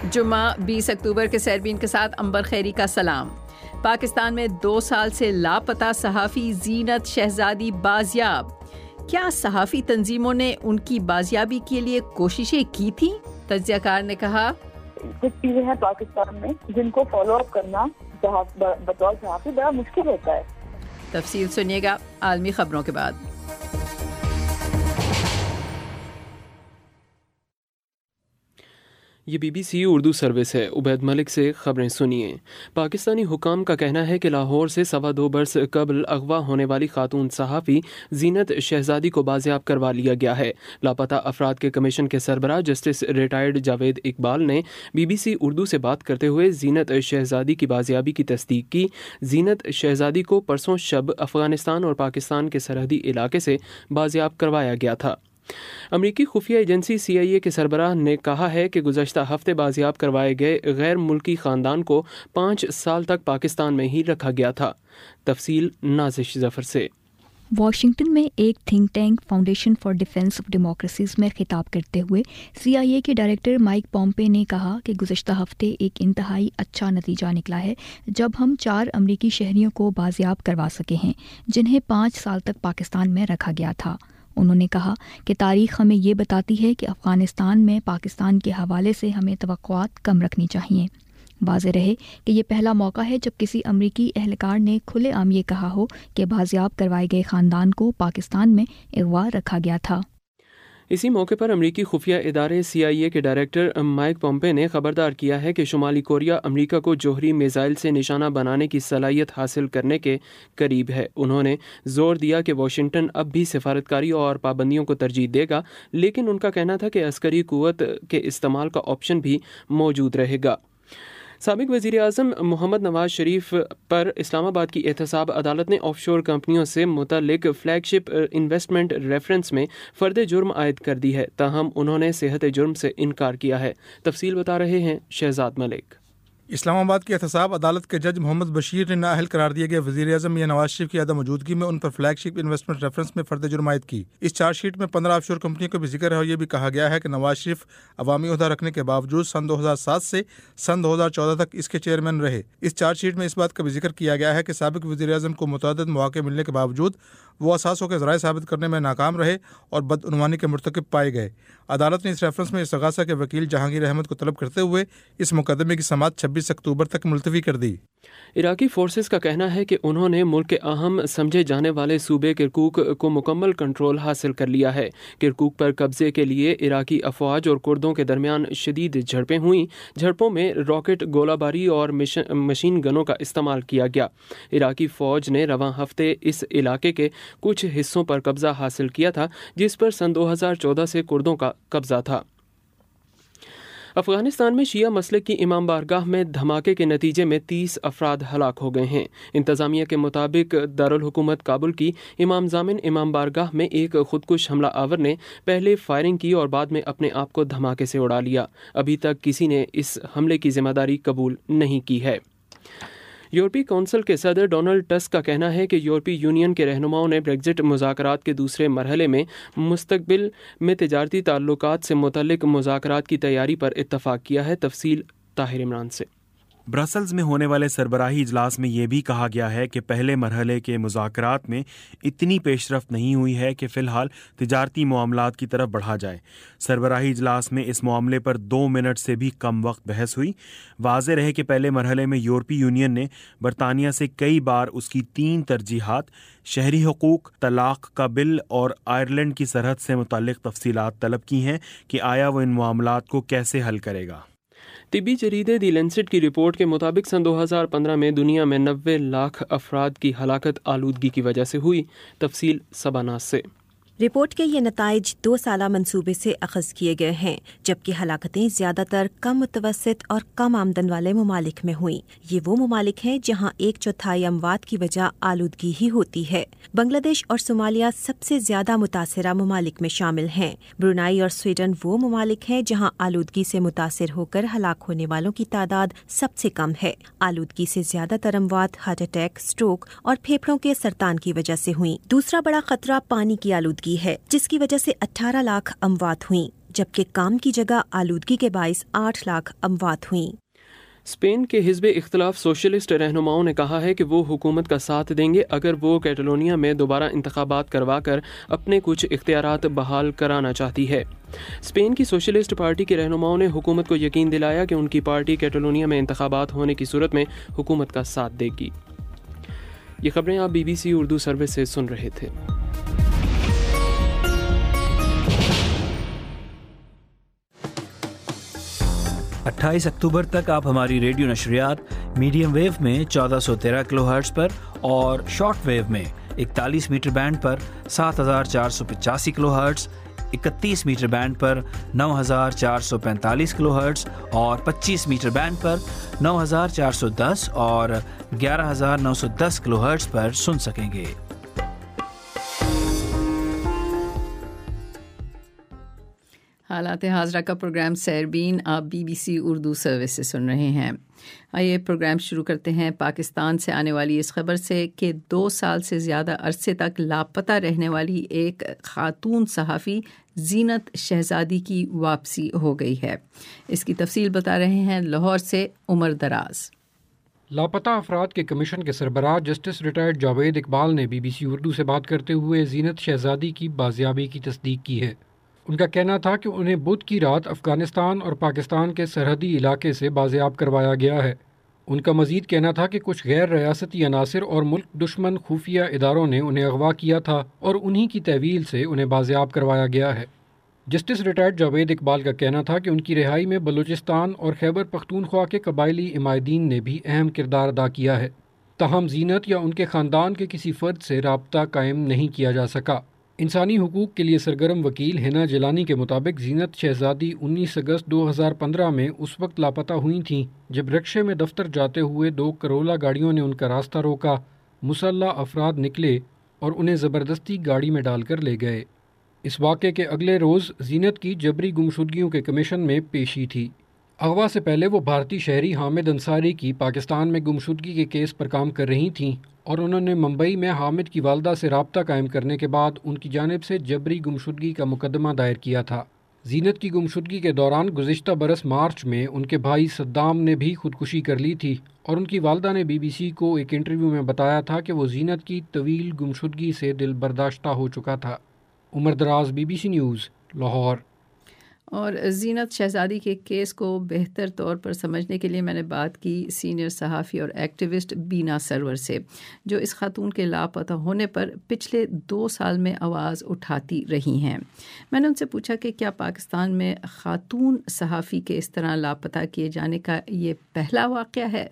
جمعہ 20 اکتوبر کے سیربین کے ساتھ امبر خیری کا سلام۔ پاکستان میں 2 سال سے لاپتہ صحافی زینت شہزادی بازیاب۔ کیا صحافی تنظیموں نے ان کی بازیابی کے لیے کوششیں کی تھیں؟ تجزیہ کار نے کہا کچھ چیزیں ہیں پاکستان میں جن کو فالو اپ کرنا بطور صحافی بڑا مشکل ہوتا ہے۔ تفصیل سنیے گا عالمی خبروں کے بعد۔ یہ BBC اردو سروس ہے۔ عبید ملک سے خبریں سنیے۔ پاکستانی حکام کا کہنا ہے کہ لاہور سے 2.25 برس قبل اغوا ہونے والی خاتون صحافی زینت شہزادی کو بازیاب کروا لیا گیا ہے۔ لاپتہ افراد کے کمیشن کے سربراہ جسٹس ریٹائرڈ جاوید اقبال نے BBC اردو سے بات کرتے ہوئے زینت شہزادی کی بازیابی کی تصدیق کی۔ زینت شہزادی کو پرسوں شب افغانستان اور پاکستان کے سرحدی علاقے سے بازیاب کروایا گیا تھا۔ امریکی خفیہ ایجنسی CIA کے سربراہ نے کہا ہے کہ گزشتہ ہفتے بازیاب کروائے گئے غیر ملکی خاندان کو 5 سال تک پاکستان میں ہی رکھا گیا تھا۔ تفصیل نازش ظفر سے۔ واشنگٹن میں ایک think tank Foundation for Defense of Democracies میں خطاب کرتے ہوئے CIA کے ڈائریکٹر مائک پومپے نے کہا کہ گزشتہ ہفتے ایک انتہائی اچھا نتیجہ نکلا ہے جب ہم 4 امریکی شہریوں کو بازیاب کروا سکے ہیں جنہیں 5 سال تک پاکستان میں رکھا گیا تھا۔ انہوں نے کہا کہ تاریخ ہمیں یہ بتاتی ہے کہ افغانستان میں پاکستان کے حوالے سے ہمیں توقعات کم رکھنی چاہیے۔ واضح رہے کہ یہ پہلا موقع ہے جب کسی امریکی اہلکار نے کھلے عام یہ کہا ہو کہ بازیاب کروائے گئے خاندان کو پاکستان میں اغوا رکھا گیا تھا۔ اسی موقع پر امریکی خفیہ ادارے CIA کے ڈائریکٹر مائک پومپے نے خبردار کیا ہے کہ شمالی کوریا امریکہ کو جوہری میزائل سے نشانہ بنانے کی صلاحیت حاصل کرنے کے قریب ہے۔ انہوں نے زور دیا کہ واشنگٹن اب بھی سفارتکاری اور پابندیوں کو ترجیح دے گا، لیکن ان کا کہنا تھا کہ عسکری قوت کے استعمال کا آپشن بھی موجود رہے گا۔ سابق وزیر اعظم محمد نواز شریف پر اسلام آباد کی احتساب عدالت نے آف شور کمپنیوں سے متعلق فلیگ شپ انویسٹمنٹ ریفرنس میں فرد جرم عائد کر دی ہے، تاہم انہوں نے صحت جرم سے انکار کیا ہے۔ تفصیل بتا رہے ہیں شہزاد ملک۔ اسلام آباد کی احتساب عدالت کے جج محمد بشیر نے نااہل قرار دیے گئے وزیر اعظم یا نواز شریف کی عدم موجودگی میں ان پر فلیگ شپ انویسٹمنٹ ریفرنس میں فرد جرم عائد کی۔ اس چارج شیٹ میں 15 آف شور کمپنیوں کا بھی ذکر ہے اور یہ بھی کہا گیا ہے کہ نواز شریف عوامی عہدہ رکھنے کے باوجود سن 2007 سے سن 2014 تک اس کے چیئرمین رہے۔ اس چارج شیٹ میں اس بات کا بھی ذکر کیا گیا ہے کہ سابق وزیر اعظم کو متعدد مواقع ملنے کے باوجود وہ اثاثوں کے ذرائع ثابت کرنے میں ناکام رہے اور بدعنوانی کے مرتکب پائے گئے۔ عدالت نے اس ریفرنس میں استغاثہ کے وکیل جہانگیر احمد کو طلب کرتے ہوئے اس مقدمے کی سماعت 26 اکتوبر تک ملتوی کر دی۔ عراقی فورسز کا کہنا ہے کہ انہوں نے ملک کے اہم سمجھے جانے والے صوبے کرکوک کو مکمل کنٹرول حاصل کر لیا ہے۔ کرکوک پر قبضے کے لیے عراقی افواج اور کردوں کے درمیان شدید جھڑپیں ہوئیں۔ جھڑپوں میں راکٹ، گولہ باری اور مشین گنوں کا استعمال کیا گیا۔ عراقی فوج نے رواں ہفتے اس علاقے کے کچھ حصوں پر قبضہ حاصل کیا تھا جس پر سن 2014 سے کردوں کا قبضہ تھا۔ افغانستان میں شیعہ مسلک کی امام بارگاہ میں دھماکے کے نتیجے میں 30 افراد ہلاک ہو گئے ہیں۔ انتظامیہ کے مطابق دارالحکومت کابل کی امام ضامن امام بارگاہ میں ایک خودکش حملہ آور نے پہلے فائرنگ کی اور بعد میں اپنے آپ کو دھماکے سے اڑا لیا۔ ابھی تک کسی نے اس حملے کی ذمہ داری قبول نہیں کی ہے۔ یورپی کونسل کے صدر ڈونلڈ ٹسک کا کہنا ہے کہ یورپی یونین کے رہنماؤں نے بریگزٹ مذاکرات کے دوسرے مرحلے میں مستقبل میں تجارتی تعلقات سے متعلق مذاکرات کی تیاری پر اتفاق کیا ہے۔ تفصیل طاہر عمران سے۔ برسلز میں ہونے والے سربراہی اجلاس میں یہ بھی کہا گیا ہے کہ پہلے مرحلے کے مذاکرات میں اتنی پیش رفت نہیں ہوئی ہے کہ فی الحال تجارتی معاملات کی طرف بڑھا جائے۔ سربراہی اجلاس میں اس معاملے پر 2 منٹ سے بھی کم وقت بحث ہوئی۔ واضح رہے کہ پہلے مرحلے میں یورپی یونین نے برطانیہ سے کئی بار اس کی 3 ترجیحات، شہری حقوق، طلاق کا بل اور آئرلینڈ کی سرحد سے متعلق تفصیلات طلب کی ہیں کہ آیا وہ ان معاملات کو کیسے حل کرے گا۔ طبی جریدے دی لینسٹ کی رپورٹ کے مطابق سن 2015 میں دنیا میں 90 لاکھ افراد کی ہلاکت آلودگی کی وجہ سے ہوئی۔ تفصیل سباناز سے۔ رپورٹ کے یہ نتائج 2 سالہ منصوبے سے اخذ کیے گئے ہیں، جبکہ ہلاکتیں زیادہ تر کم متوسط اور کم آمدن والے ممالک میں ہوئیں۔ یہ وہ ممالک ہیں جہاں 1/4 اموات کی وجہ آلودگی ہی ہوتی ہے۔ بنگلہ دیش اور صومالیہ سب سے زیادہ متاثرہ ممالک میں شامل ہیں۔ برونائی اور سویڈن وہ ممالک ہیں جہاں آلودگی سے متاثر ہو کر ہلاک ہونے والوں کی تعداد سب سے کم ہے۔ آلودگی سے زیادہ تر اموات ہارٹ اٹیک، سٹروک اور پھیپھڑوں کے سرطان کی وجہ سے ہوئیں۔ دوسرا بڑا خطرہ پانی کی آلودگی آلودگی ہے جس کی وجہ سے 18 لاکھ اموات ہوئیں، جبکہ کام کی جگہ آلودگی کے باعث 8 لاکھ اموات ہوئیں۔ اسپین کے حزب اختلاف سوشلسٹ رہنماؤں نے کہا ہے کہ وہ حکومت کا ساتھ دیں گے اگر وہ کیٹالونیا میں دوبارہ انتخابات کروا کر اپنے کچھ اختیارات بحال کرانا چاہتی ہے۔ اسپین کی سوشلسٹ پارٹی کے رہنماؤں نے حکومت کو یقین دلایا کہ ان کی پارٹی کیٹالونیا میں انتخابات ہونے کی صورت میں حکومت کا ساتھ دے گی۔ یہ خبریں آپ BBC اردو سروس سے سن رہے تھے۔ اٹھائیس اکتوبر تک آپ ہماری ریڈیو نشریات میڈیم ویو میں 1413 کلو ہرٹز پر اور شارٹ ویو میں 41 میٹر بینڈ پر 7485 کلو ہرٹز، 31 میٹر بینڈ پر 9445 کلو ہرٹز اور 25 میٹر بینڈ پر 9410 اور 11910 کلو ہرٹز پر سن سکیں گے۔ حالات حاضرہ کا پروگرام سیربین آپ BBC اردو سروس سے سن رہے ہیں۔ آئیے پروگرام شروع کرتے ہیں پاکستان سے آنے والی اس خبر سے کہ 2 سال سے زیادہ عرصے تک لاپتہ رہنے والی ایک خاتون صحافی زینت شہزادی کی واپسی ہو گئی ہے۔ اس کی تفصیل بتا رہے ہیں لاہور سے عمر دراز۔ لاپتہ افراد کے کمیشن کے سربراہ جسٹس ریٹائرڈ جاوید اقبال نے BBC اردو سے بات کرتے ہوئے زینت شہزادی کی بازیابی کی تصدیق کی ہے۔ ان کا کہنا تھا کہ انہیں بدھ کی رات افغانستان اور پاکستان کے سرحدی علاقے سے بازیاب کروایا گیا ہے۔ ان کا مزید کہنا تھا کہ کچھ غیر ریاستی عناصر اور ملک دشمن خفیہ اداروں نے انہیں اغوا کیا تھا اور انہی کی تحویل سے انہیں بازیاب کروایا گیا ہے۔ جسٹس ریٹائرڈ جاوید اقبال کا کہنا تھا کہ ان کی رہائی میں بلوچستان اور خیبر پختونخوا کے قبائلی عمائدین نے بھی اہم کردار ادا کیا ہے۔ تاہم زینت یا ان کے خاندان کے کسی فرد سے رابطہ قائم نہیں کیا جا سکا۔ انسانی حقوق کے لیے سرگرم وکیل ہنا جیلانی کے مطابق زینت شہزادی 19 اگست 2015 میں اس وقت لاپتہ ہوئی تھیں جب رکشے میں دفتر جاتے ہوئے 2 کرولا گاڑیوں نے ان کا راستہ روکا، مسلح افراد نکلے اور انہیں زبردستی گاڑی میں ڈال کر لے گئے۔ اس واقعے کے اگلے روز زینت کی جبری گمشدگیوں کے کمیشن میں پیشی تھی۔ اغوا سے پہلے وہ بھارتی شہری حامد انصاری کی پاکستان میں گمشدگی کے کیس پر کام کر رہی تھیں اور انہوں نے ممبئی میں حامد کی والدہ سے رابطہ قائم کرنے کے بعد ان کی جانب سے جبری گمشدگی کا مقدمہ دائر کیا تھا۔ زینت کی گمشدگی کے دوران گزشتہ برس مارچ میں ان کے بھائی صدام نے بھی خودکشی کر لی تھی اور ان کی والدہ نے BBC کو ایک انٹرویو میں بتایا تھا کہ وہ زینت کی طویل گمشدگی سے دل برداشتہ ہو چکا تھا۔ عمر دراز BBC نیوز لاہور۔ اور زینت شہزادی کے کیس کو بہتر طور پر سمجھنے کے لیے میں نے بات کی سینئر صحافی اور ایکٹیوسٹ بینا سرور سے، جو اس خاتون کے لاپتہ ہونے پر پچھلے 2 سال میں آواز اٹھاتی رہی ہیں۔ میں نے ان سے پوچھا کہ کیا پاکستان میں خاتون صحافی کے اس طرح لاپتہ کیے جانے کا یہ پہلا واقعہ ہے؟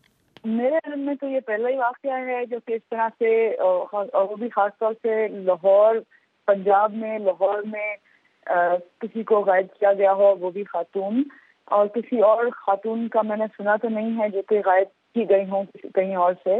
میرے علم میں تو یہ پہلا ہی واقعہ ہے جو کہ اس طرح سے، اور وہ بھی خاص طور سے لاہور، پنجاب میں، لاہور میں کسی کو غائب کیا گیا ہو، وہ بھی خاتون، اور کسی اور خاتون کا میں نے سنا تو نہیں ہے جو کہ غائب کی گئی ہوں کہیں اور سے۔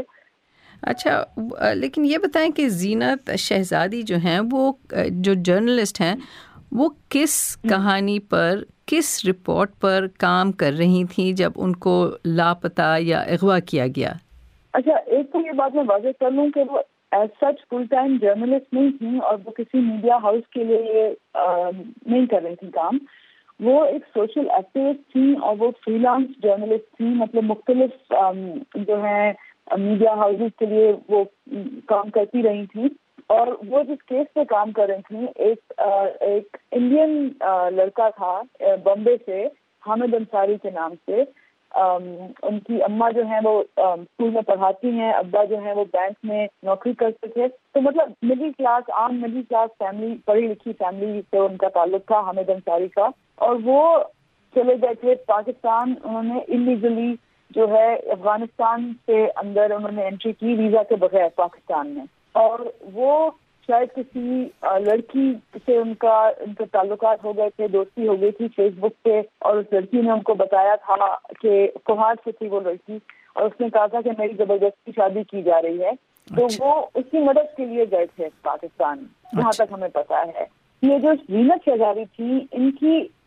اچھا، لیکن یہ بتائیں کہ زینت شہزادی جو ہیں، وہ جو جرنلسٹ ہیں، وہ کس کہانی پر، کس رپورٹ پر کام کر رہی تھیں جب ان کو لاپتہ یا اغوا کیا گیا؟ اچھا، ایک تو یہ بات میں واضح کر لوں کہ وہ as such full time journalist نہیں تھیں اور وہ کسی میڈیا ہاؤس کے لیے نہیں کر رہی تھیں کام۔ وہ ایک سوشل ایکٹیوسٹ تھیں اور وہ فری لانس جرنلسٹ تھیں، مطلب مختلف جو ہیں میڈیا ہاؤسز کے لیے وہ کام کرتی رہی تھیں۔ اور وہ جس کیس پہ کام کر رہی تھیں، ایک انڈین لڑکا تھا بمبے سے، حامد انصاری کے نام سے۔ ان کی اماں جو ہیں وہ اسکول میں پڑھاتی ہیں، ابا جو ہیں وہ بینک میں نوکری کرتے تھے، تو مطلب مڈل کلاس، عام مڈل کلاس فیملی، پڑھی لکھی فیملی سے ان کا تعلق تھا حامد انصاری کا۔ اور وہ چلے گئے تھے پاکستان، انہوں نے انلیگلی جو ہے افغانستان سے اندر انہوں نے انٹری کی ویزا کے بغیر پاکستان میں، اور وہ شاید کسی لڑکی سے ان کا تعلقات ہو گئے تھے، دوستی ہو گئی تھی فیس بک پہ، اور اس لڑکی نے ان کو بتایا تھا کہ کوہاٹ سے تھی وہ لڑکی، اور اس نے کہا تھا کہ میری زبردستی شادی کی جا رہی ہے، تو وہ اس کی مدد کے لیے گئے تھے پاکستان، جہاں تک ہمیں پتا ہے۔ یہ جو زینت شہزادی تھی، ان کی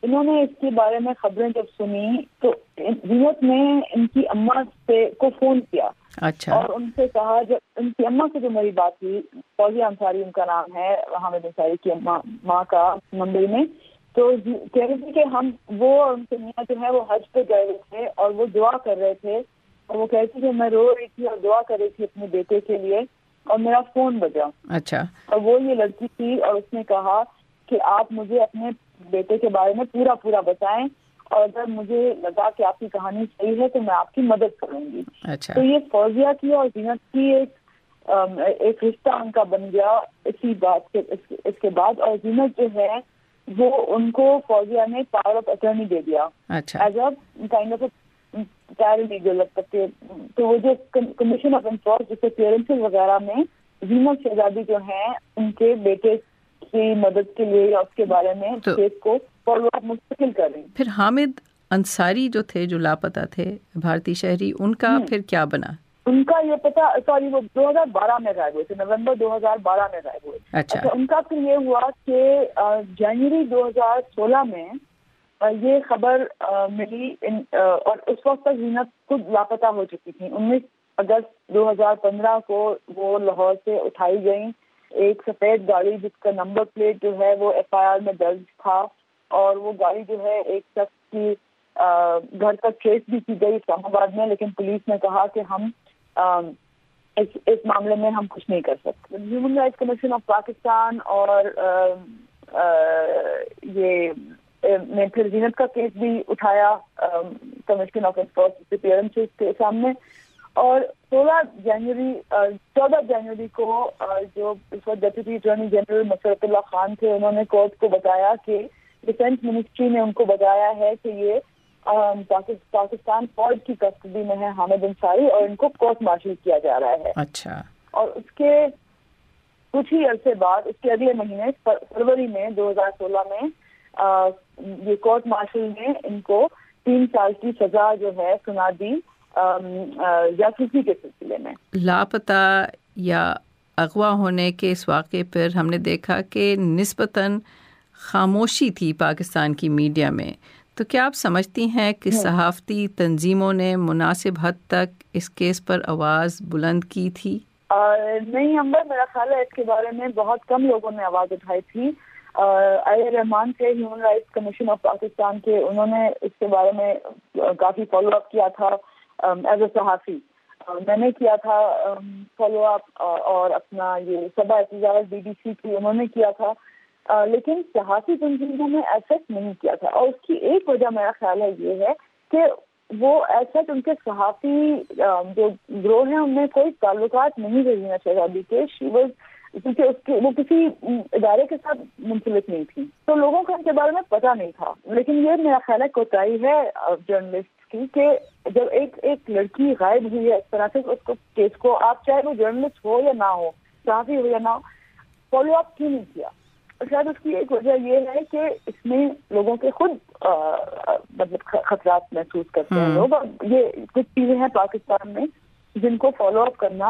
انہوں نے اس کے بارے میں خبریں جب سنی تو زینت نے ان کی اماں کو فون کیا. اچھا. اور ان سے کہا, جب ان کی اماں سے جو میری بات ہوئی, فوزیہ انصاری ان کا نام ہے, حامد انصاری کی ماں کا ممبئی میں, تو کہہ رہی تھی کہ وہ اور ان کے میاں جو ہے وہ حج پہ گئے ہوئے تھے اور وہ دعا کر رہے تھے, اور وہ کہتی کہ میں رو رہی تھی اور دعا کر رہی تھی اپنے بیٹے کے لیے, اور میرا فون بجا. اچھا. اور وہ یہ لڑکی تھی, اور اس نے کہا کہ آپ مجھے اپنے بیٹے کے بارے میں پورا بتائیں, اور اگر مجھے لگا کہ آپ کی کہانی صحیح ہے تو میں آپ کی مدد کروں گی. اچھا. تو یہ فوزیہ کی اور زینت کی ایک رشتہ ان کا بن گیا اسی بات کے اس کے بعد. اور زینت جو ہے وہ ان کو فوزیہ نے پاور آف اٹرنی دے دیا. اچھا. As a kind of paralegal لگ سکتے. تو وہ جو کمیشن آف انفورس جیسے کلیئرنسز وغیرہ میں زینت شہزادی جو ہیں ان کے بیٹے کی مدد کے لیے یا اس کے بارے میں کیس کو فالو اپ مستقل کر رہی. پھر حامد انصاری جو تھے, جو لاپتہ تھے بھارتی شہری, ان کا پھر کیا بنا؟ ان کا یہ پتا, وہ 2012 میں غائب ہوئے تھے, نومبر 2012 میں غائب ہوئے. اچھا. ان کا پھر یہ ہوا کہ جنوری 2016 میں یہ خبر ملی, اور اس وقت تک زینت خود لاپتہ ہو چکی تھی. 19 اگست 2015 کو وہ لاہور سے اٹھائی گئیں. ایک سفید گاڑی جس کا نمبر پلیٹ جو ہے وہ FIR میں درج تھا, اور وہ گاڑی جو ہے ایک شخص کی گھر تک ٹریس بھی کی گئی اسلام آباد میں, لیکن پولیس نے کہا کہ ہم اس معاملے میں ہم کچھ نہیں کر سکتے. Human rights commission of Pakistan اور یہ نے پھر زینت کا کیس بھی اٹھایا کمیشن آف انفورس اپیئرنسز کے سامنے. اور 14 جنوری کو جو اس وقت deputy attorney general Musarrat Ullah Khan تھے, انہوں نے کورٹ کو بتایا کہ ڈیفینس منسٹری نے ان کو بتایا ہے کہ یہ پاکستان فوج کی کسٹڈی میں ہے حامد انصاری, اور ان کو کورٹ مارشل کیا جا رہا ہے. اچھا. اور اس کے کچھ ہی عرصے بعد, اس کے اگلے مہینے فروری میں 2016 میں یہ کورٹ مارشل نے ان کو 3 سال کی سزا جو ہے سنا دی جاسوسی کے سلسلے میں. لاپتہ یا اغوا ہونے کے اس واقعے پر ہم نے دیکھا کہ نسبتاً خاموشی تھی پاکستان کی میڈیا میں, تو کیا آپ سمجھتی ہیں کہ صحافتی تنظیموں نے مناسب حد تک اس کیس پر آواز بلند کی تھی؟ نہیں امبر, میرا خیال ہے اس کے بارے میں بہت کم لوگوں نے آواز اٹھائی تھی. رحمان تھے human rights commission of Pakistan کے, انہوں نے اس کے بارے میں کافی فالو اپ کیا تھا ایز اے صحافی. میں نے کیا تھا فالو اپ, اور اپنا یہ صبا احتجاج BBC کی انہوں نے کیا تھا, لیکن صحافی تنظیموں نے ایسا نہیں کیا تھا. اور اس کی ایک وجہ میرا خیال ہے یہ ہے کہ وہ ایسا ان کے صحافی جو گروہ ہیں ان میں کوئی تعلقات نہیں رہی ہیں شہزادی کے. کیونکہ وہ کسی ادارے کے ساتھ منسلک نہیں تھی, تو لوگوں کو ان کے بارے میں پتہ نہیں تھا. لیکن یہ میرا خیال ہے کوتاہی ہے جرنلسٹ کی کہ جب ایک لڑکی غائب ہوئی ہے اس طرح سے, اس کو کیس کو آپ چاہے وہ جرنلسٹ ہو یا نہ ہو, صحافی ہو یا نہ ہو, فالو اپ کیوں نہیں کیا؟ شاید اس کی ایک وجہ یہ ہے کہ اس میں لوگوں کے خود مطلب خطرات محسوس کرتے ہیں لوگ, اور یہ کچھ چیزیں ہیں پاکستان میں جن کو فالو اپ کرنا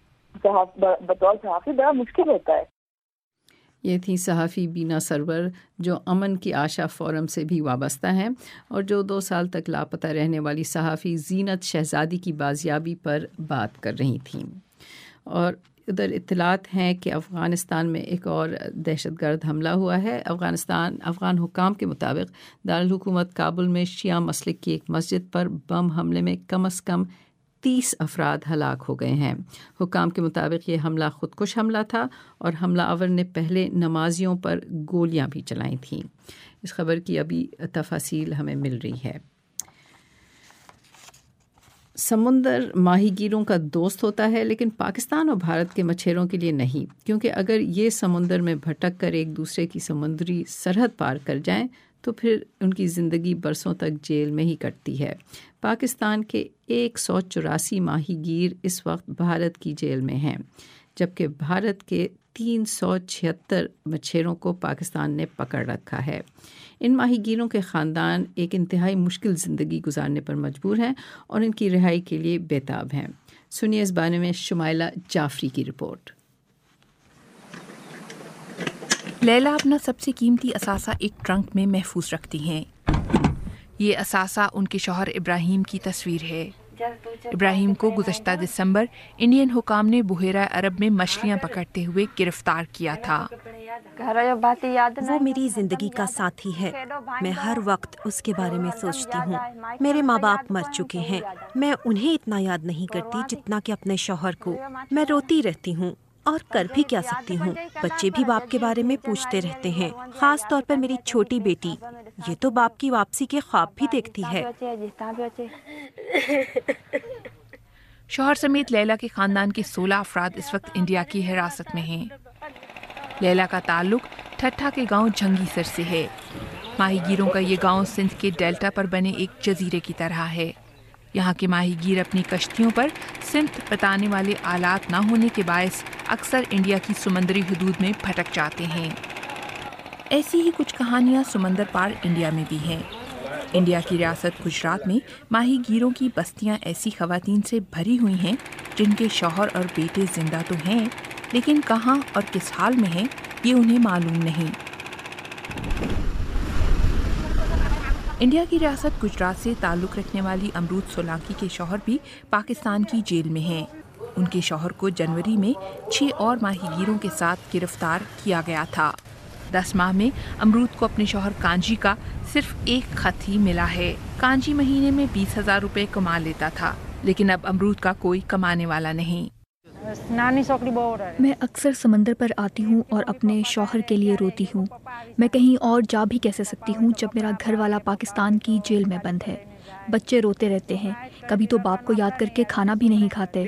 بطور صحافی بڑا مشکل ہوتا ہے. یہ تھی صحافی بینا سرور جو امن کی آشا فورم سے بھی وابستہ ہیں, اور جو 2 سال تک لاپتہ رہنے والی صحافی زینت شہزادی کی بازیابی پر بات کر رہی تھیں. اور ادھر اطلاعات ہیں کہ افغانستان میں ایک اور دہشت گرد حملہ ہوا ہے. افغان حکام کے مطابق دارالحکومت کابل میں شیعہ مسلک کی ایک مسجد پر بم حملے میں کم از کم 30 افراد ہلاک ہو گئے ہیں. حکام کے مطابق یہ حملہ خودکش حملہ تھا, اور حملہ آور نے پہلے نمازیوں پر گولیاں بھی چلائی تھیں. اس خبر کی ابھی تفاصیل ہمیں مل رہی ہے. سمندر ماہی گیروں کا دوست ہوتا ہے, لیکن پاکستان اور بھارت کے مچھیروں کے لیے نہیں, کیونکہ اگر یہ سمندر میں بھٹک کر ایک دوسرے کی سمندری سرحد پار کر جائیں تو پھر ان کی زندگی برسوں تک جیل میں ہی کٹتی ہے. پاکستان کے 184 ماہی گیر اس وقت بھارت کی جیل میں ہیں, جبکہ بھارت کے 376 مچھیروں کو پاکستان نے پکڑ رکھا ہے. ان ماہی گیروں کے خاندان ایک انتہائی مشکل زندگی گزارنے پر مجبور ہیں اور ان کی رہائی کے لیے بےتاب ہیں. سنیے اس بارے میں شمائلہ جعفری کی رپورٹ. لیلا اپنا سب سے قیمتی اثاثہ ایک ٹرنک میں محفوظ رکھتی ہیں. یہ اثاثہ ان کے شوہر ابراہیم کی تصویر ہے. ابراہیم کو گزشتہ دسمبر انڈین حکام نے بحیرہ عرب میں مچھلیاں پکڑتے ہوئے گرفتار کیا تھا. وہ میری زندگی کا ساتھی ہے. میں ہر وقت اس کے بارے میں سوچتی ہوں. میرے ماں باپ مر چکے ہیں. میں انہیں اتنا یاد نہیں کرتی جتنا کہ اپنے شوہر کو. میں روتی رہتی ہوں اور کر بھی کیا سکتی ہوں. بچے بھی باپ کے بارے میں پوچھتے رہتے ہیں, خاص طور پر میری چھوٹی بیٹی. یہ تو باپ کی واپسی کے خواب بھی دیکھتی ہے. شوہر سمیت لیلا کے خاندان کے 16 افراد اس وقت انڈیا کی حراست میں ہیں. لیلا کا تعلق ٹھٹھا کے گاؤں جھنگی سر سے ہے. ماہی گیروں کا یہ گاؤں سندھ کے ڈیلٹا پر بنے ایک جزیرے کی طرح ہے. یہاں کے ماہی گیر اپنی کشتیوں پر سمت بتانے والے آلات نہ ہونے کے باعث اکثر انڈیا کی سمندری حدود میں بھٹک جاتے ہیں. ایسی ہی کچھ کہانیاں سمندر پار انڈیا میں بھی ہیں. انڈیا کی ریاست گجرات میں ماہی گیروں کی بستیاں ایسی خواتین سے بھری ہوئی ہیں جن کے شوہر اور بیٹے زندہ تو ہیں لیکن کہاں اور کس حال میں ہیں یہ انہیں معلوم نہیں. انڈیا کی ریاست گجرات سے تعلق رکھنے والی امرود سولانکی کے شوہر بھی پاکستان کی جیل میں ہیں. ان کے شوہر کو جنوری میں 6 اور ماہی گیروں کے ساتھ گرفتار کیا گیا تھا. 10 ماہ میں امرود کو اپنے شوہر کانجی کا صرف ایک خط ہی ملا ہے. کانجی مہینے میں 20,000 روپے کما لیتا تھا لیکن اب امرود کا کوئی کمانے والا نہیں. میں اکثر سمندر پر آتی ہوں اور اپنے شوہر کے لیے روتی ہوں. میں کہیں اور جا بھی کیسے سکتی ہوں جب میرا گھر والا پاکستان کی جیل میں بند ہے. بچے روتے رہتے ہیں. کبھی تو باپ کو یاد کر کے کھانا بھی نہیں کھاتے.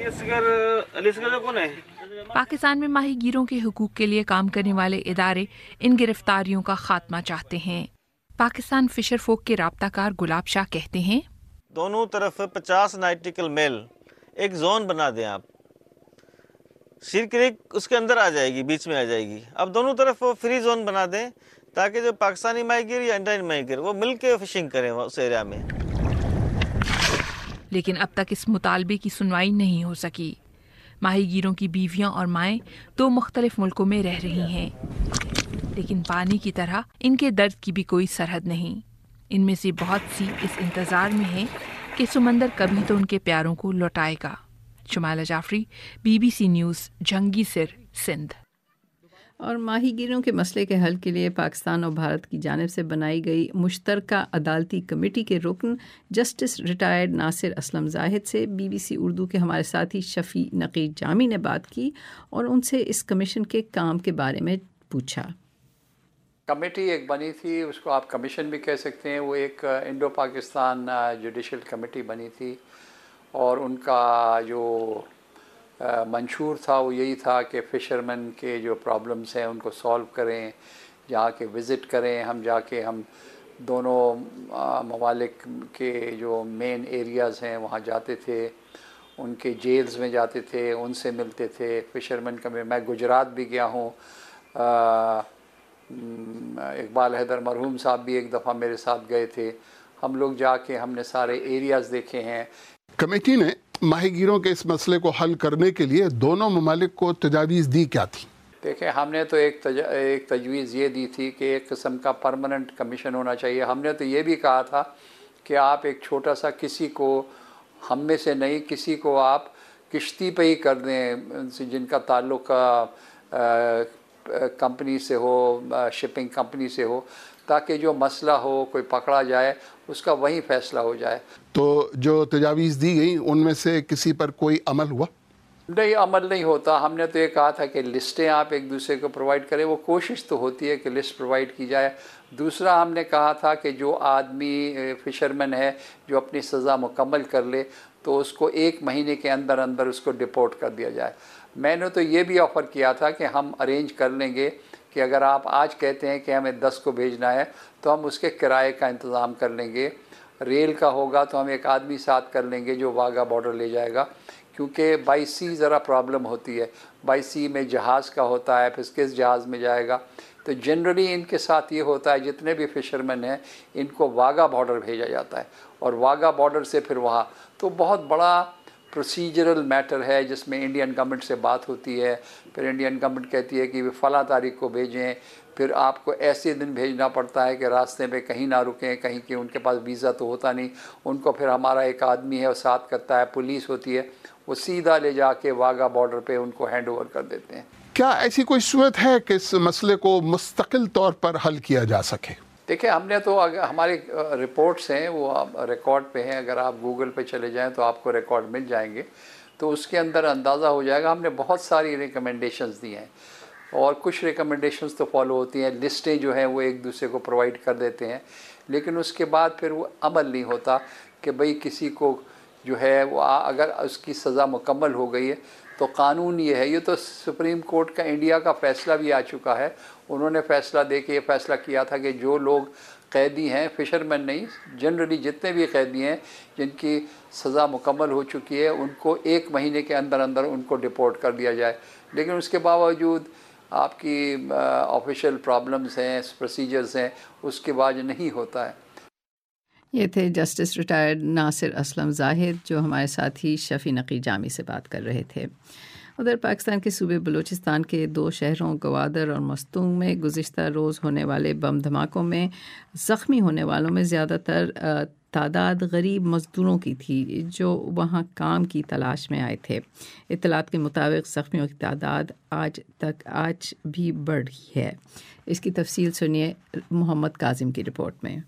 پاکستان میں ماہی گیروں کے حقوق کے لیے کام کرنے والے ادارے ان گرفتاریوں کا خاتمہ چاہتے ہیں. پاکستان فشر فوک کے رابطہ کار گلاب شاہ کہتے ہیں دونوں طرف 50 نائٹیکل میل ایک زون بنا دیں. آپ شیر کریک اس کے اندر آ جائے گی, بیچ میں آ جائے گی. اب دونوں طرف وہ فری زون بنا دیں تاکہ جو پاکستانی ماہی گیر یا انڈین ماہی گیر وہ مل کے فشنگ کریں اس ایریا میں. لیکن اب تک اس مطالبے کی سنوائی نہیں ہو سکی. ماہی گیروں کی بیویاں اور مائیں 2 مختلف ملکوں میں رہ رہی ہیں لیکن پانی کی طرح ان کے درد کی بھی کوئی سرحد نہیں. ان میں سے بہت سی اس انتظار میں ہیں کہ سمندر کبھی تو ان کے پیاروں کو لوٹائے گا. Shumaila Jafri, BBC News, Jhangi Sar, Sindh. اور ماہی گیروں کے مسئلے کے حل کے لیے پاکستان اور بھارت کی جانب سے بنائی گئی مشترکہ عدالتی کمیٹی کے رکن جسٹس ریٹائرڈ ناصر اسلم زاہد سے BBC اردو کے ہمارے ساتھی شفیع نقی جامی نے بات کی اور ان سے اس کمیشن کے کام کے بارے میں پوچھا. کمیٹی ایک بنی تھی, اس کو آپ کمیشن بھی کہہ سکتے ہیں. وہ ایک انڈو پاکستان جوڈیشل کمیٹی بنی تھی اور ان کا جو منشور تھا وہ یہی تھا کہ فشرمین کے جو پرابلمس ہیں ان کو سالو کریں, جا کے وزٹ کریں. ہم جا کے ہم دونوں ممالک کے جو مین ایریاز ہیں وہاں جاتے تھے, ان کے جیلز میں جاتے تھے, ان سے ملتے تھے. فشرمین کا میں گجرات بھی گیا ہوں. اقبال حیدر مرحوم صاحب بھی ایک دفعہ میرے ساتھ گئے تھے. ہم لوگ جا کے ہم نے سارے ایریاز دیکھے ہیں. کمیٹی نے ماہی گیروں کے اس مسئلے کو حل کرنے کے لیے دونوں ممالک کو تجاویز دی کیا تھی؟ دیکھیں, ہم نے تو ایک تجویز یہ دی تھی کہ ایک قسم کا پرماننٹ کمیشن ہونا چاہیے. ہم نے تو یہ بھی کہا تھا کہ آپ ایک چھوٹا سا کسی کو, ہم میں سے نہیں, کسی کو آپ کشتی پہ ہی کر دیں جن کا تعلق کمپنی سے ہو, شپنگ کمپنی سے ہو, تاکہ جو مسئلہ ہو کوئی پکڑا جائے اس کا وہیں فیصلہ ہو جائے. تو جو تجاویز دی گئیں ان میں سے کسی پر کوئی عمل ہوا؟ نہیں, عمل نہیں ہوتا. ہم نے تو یہ کہا تھا کہ لسٹیں آپ ایک دوسرے کو پرووائڈ کریں. وہ کوشش تو ہوتی ہے کہ لسٹ پرووائڈ کی جائے. دوسرا ہم نے کہا تھا کہ جو آدمی فشرمین ہے جو اپنی سزا مکمل کر لے تو اس کو 1 مہینے کے اندر اندر اس کو ڈپورٹ کر دیا جائے. میں نے تو یہ بھی آفر کیا تھا کہ ہم ارینج کر لیں گے کہ اگر آپ آج کہتے ہیں کہ ہمیں 10 کو بھیجنا ہے تو ہم اس کے کرائے کا انتظام کر لیں گے. ریل کا ہوگا تو ہم ایک آدمی ساتھ کر لیں گے جو واگا بارڈر لے جائے گا, کیونکہ بائی سی ذرا پرابلم ہوتی ہے. بائی سی میں جہاز کا ہوتا ہے, پھر کس جہاز میں جائے گا. تو جنرلی ان کے ساتھ یہ ہوتا ہے, جتنے بھی فشرمین ہیں ان کو واگا بارڈر بھیجا جاتا ہے اور واگا بارڈر سے پھر وہاں. تو بہت بڑا प्रोसीजरल मैटर है जिसमें इंडियन गवर्नमेंट से बात होती है, फिर इंडियन गवर्नमेंट कहती है कि फला तारीख को भेजें, फिर आपको ऐसे दिन भेजना पड़ता है कि रास्ते में कहीं ना रुकें, कहीं कि उनके पास वीज़ा तो होता नहीं, उनको फिर हमारा एक आदमी है वो साथ करता है, पुलिस होती है, वो सीधा ले जाके वाघा बॉर्डर पे उनको हैंड ओवर कर देते हैं। क्या ऐसी कोई सूरत है कि इस मसले को मुस्तकिल तौर पर हल किया जा सके? देखिए, हमने तो हमारे रिपोर्ट्स हैं वो रिकॉर्ड पे हैं, अगर आप गूगल पे चले जाएं तो आपको रिकॉर्ड मिल जाएंगे, तो उसके अंदर अंदाज़ा हो जाएगा। हमने बहुत सारी रिकमेंडेशंस दी हैं और कुछ रिकमेंडेशंस तो फॉलो होती हैं, लिस्टें जो हैं वो एक दूसरे को प्रोवाइड कर देते हैं, लेकिन उसके बाद फिर वो अमल नहीं होता कि भाई किसी को जो है वो अगर उसकी सज़ा मुकम्मल हो गई है तो कानून ये है। ये तो सुप्रीम कोर्ट का इंडिया का फ़ैसला भी आ चुका है, उन्होंने फ़ैसला दे के ये फ़ैसला किया था कि जो लोग कैदी हैं, फ़िशरमैन नहीं, जनरली जितने भी कैदी हैं जिनकी सज़ा मुकम्मल हो चुकी है, उनको 1 महीने के अंदर अंदर उनको डिपोर्ट कर दिया जाए। लेकिन उसके बावजूद आपकी ऑफिशियल प्रॉब्लम्स हैं, प्रोसीजर्स हैं, उसके बाद नहीं होता है। ये थे जस्टिस रिटायर्ड नासिर असलम जाहिद जो हमारे साथी शफ़ी नकी जामी से बात कर रहे थे। उधर पाकिस्तान के सूबे बलूचिस्तान के 2 शहरों गवादर और मस्तूंग में गुज़िश्ता रोज़ होने वाले बम धमाकों में ज़ख्मी होने वालों में ज़्यादातर तादाद गरीब मज़दूरों की थी जो वहाँ काम की तलाश में आए थे। इत्तलात के मुताबिक ज़ख्मियों की तादाद आज भी बढ़ रही है। इसकी तफसील सुनिए मोहम्मद काजिम की रिपोर्ट में।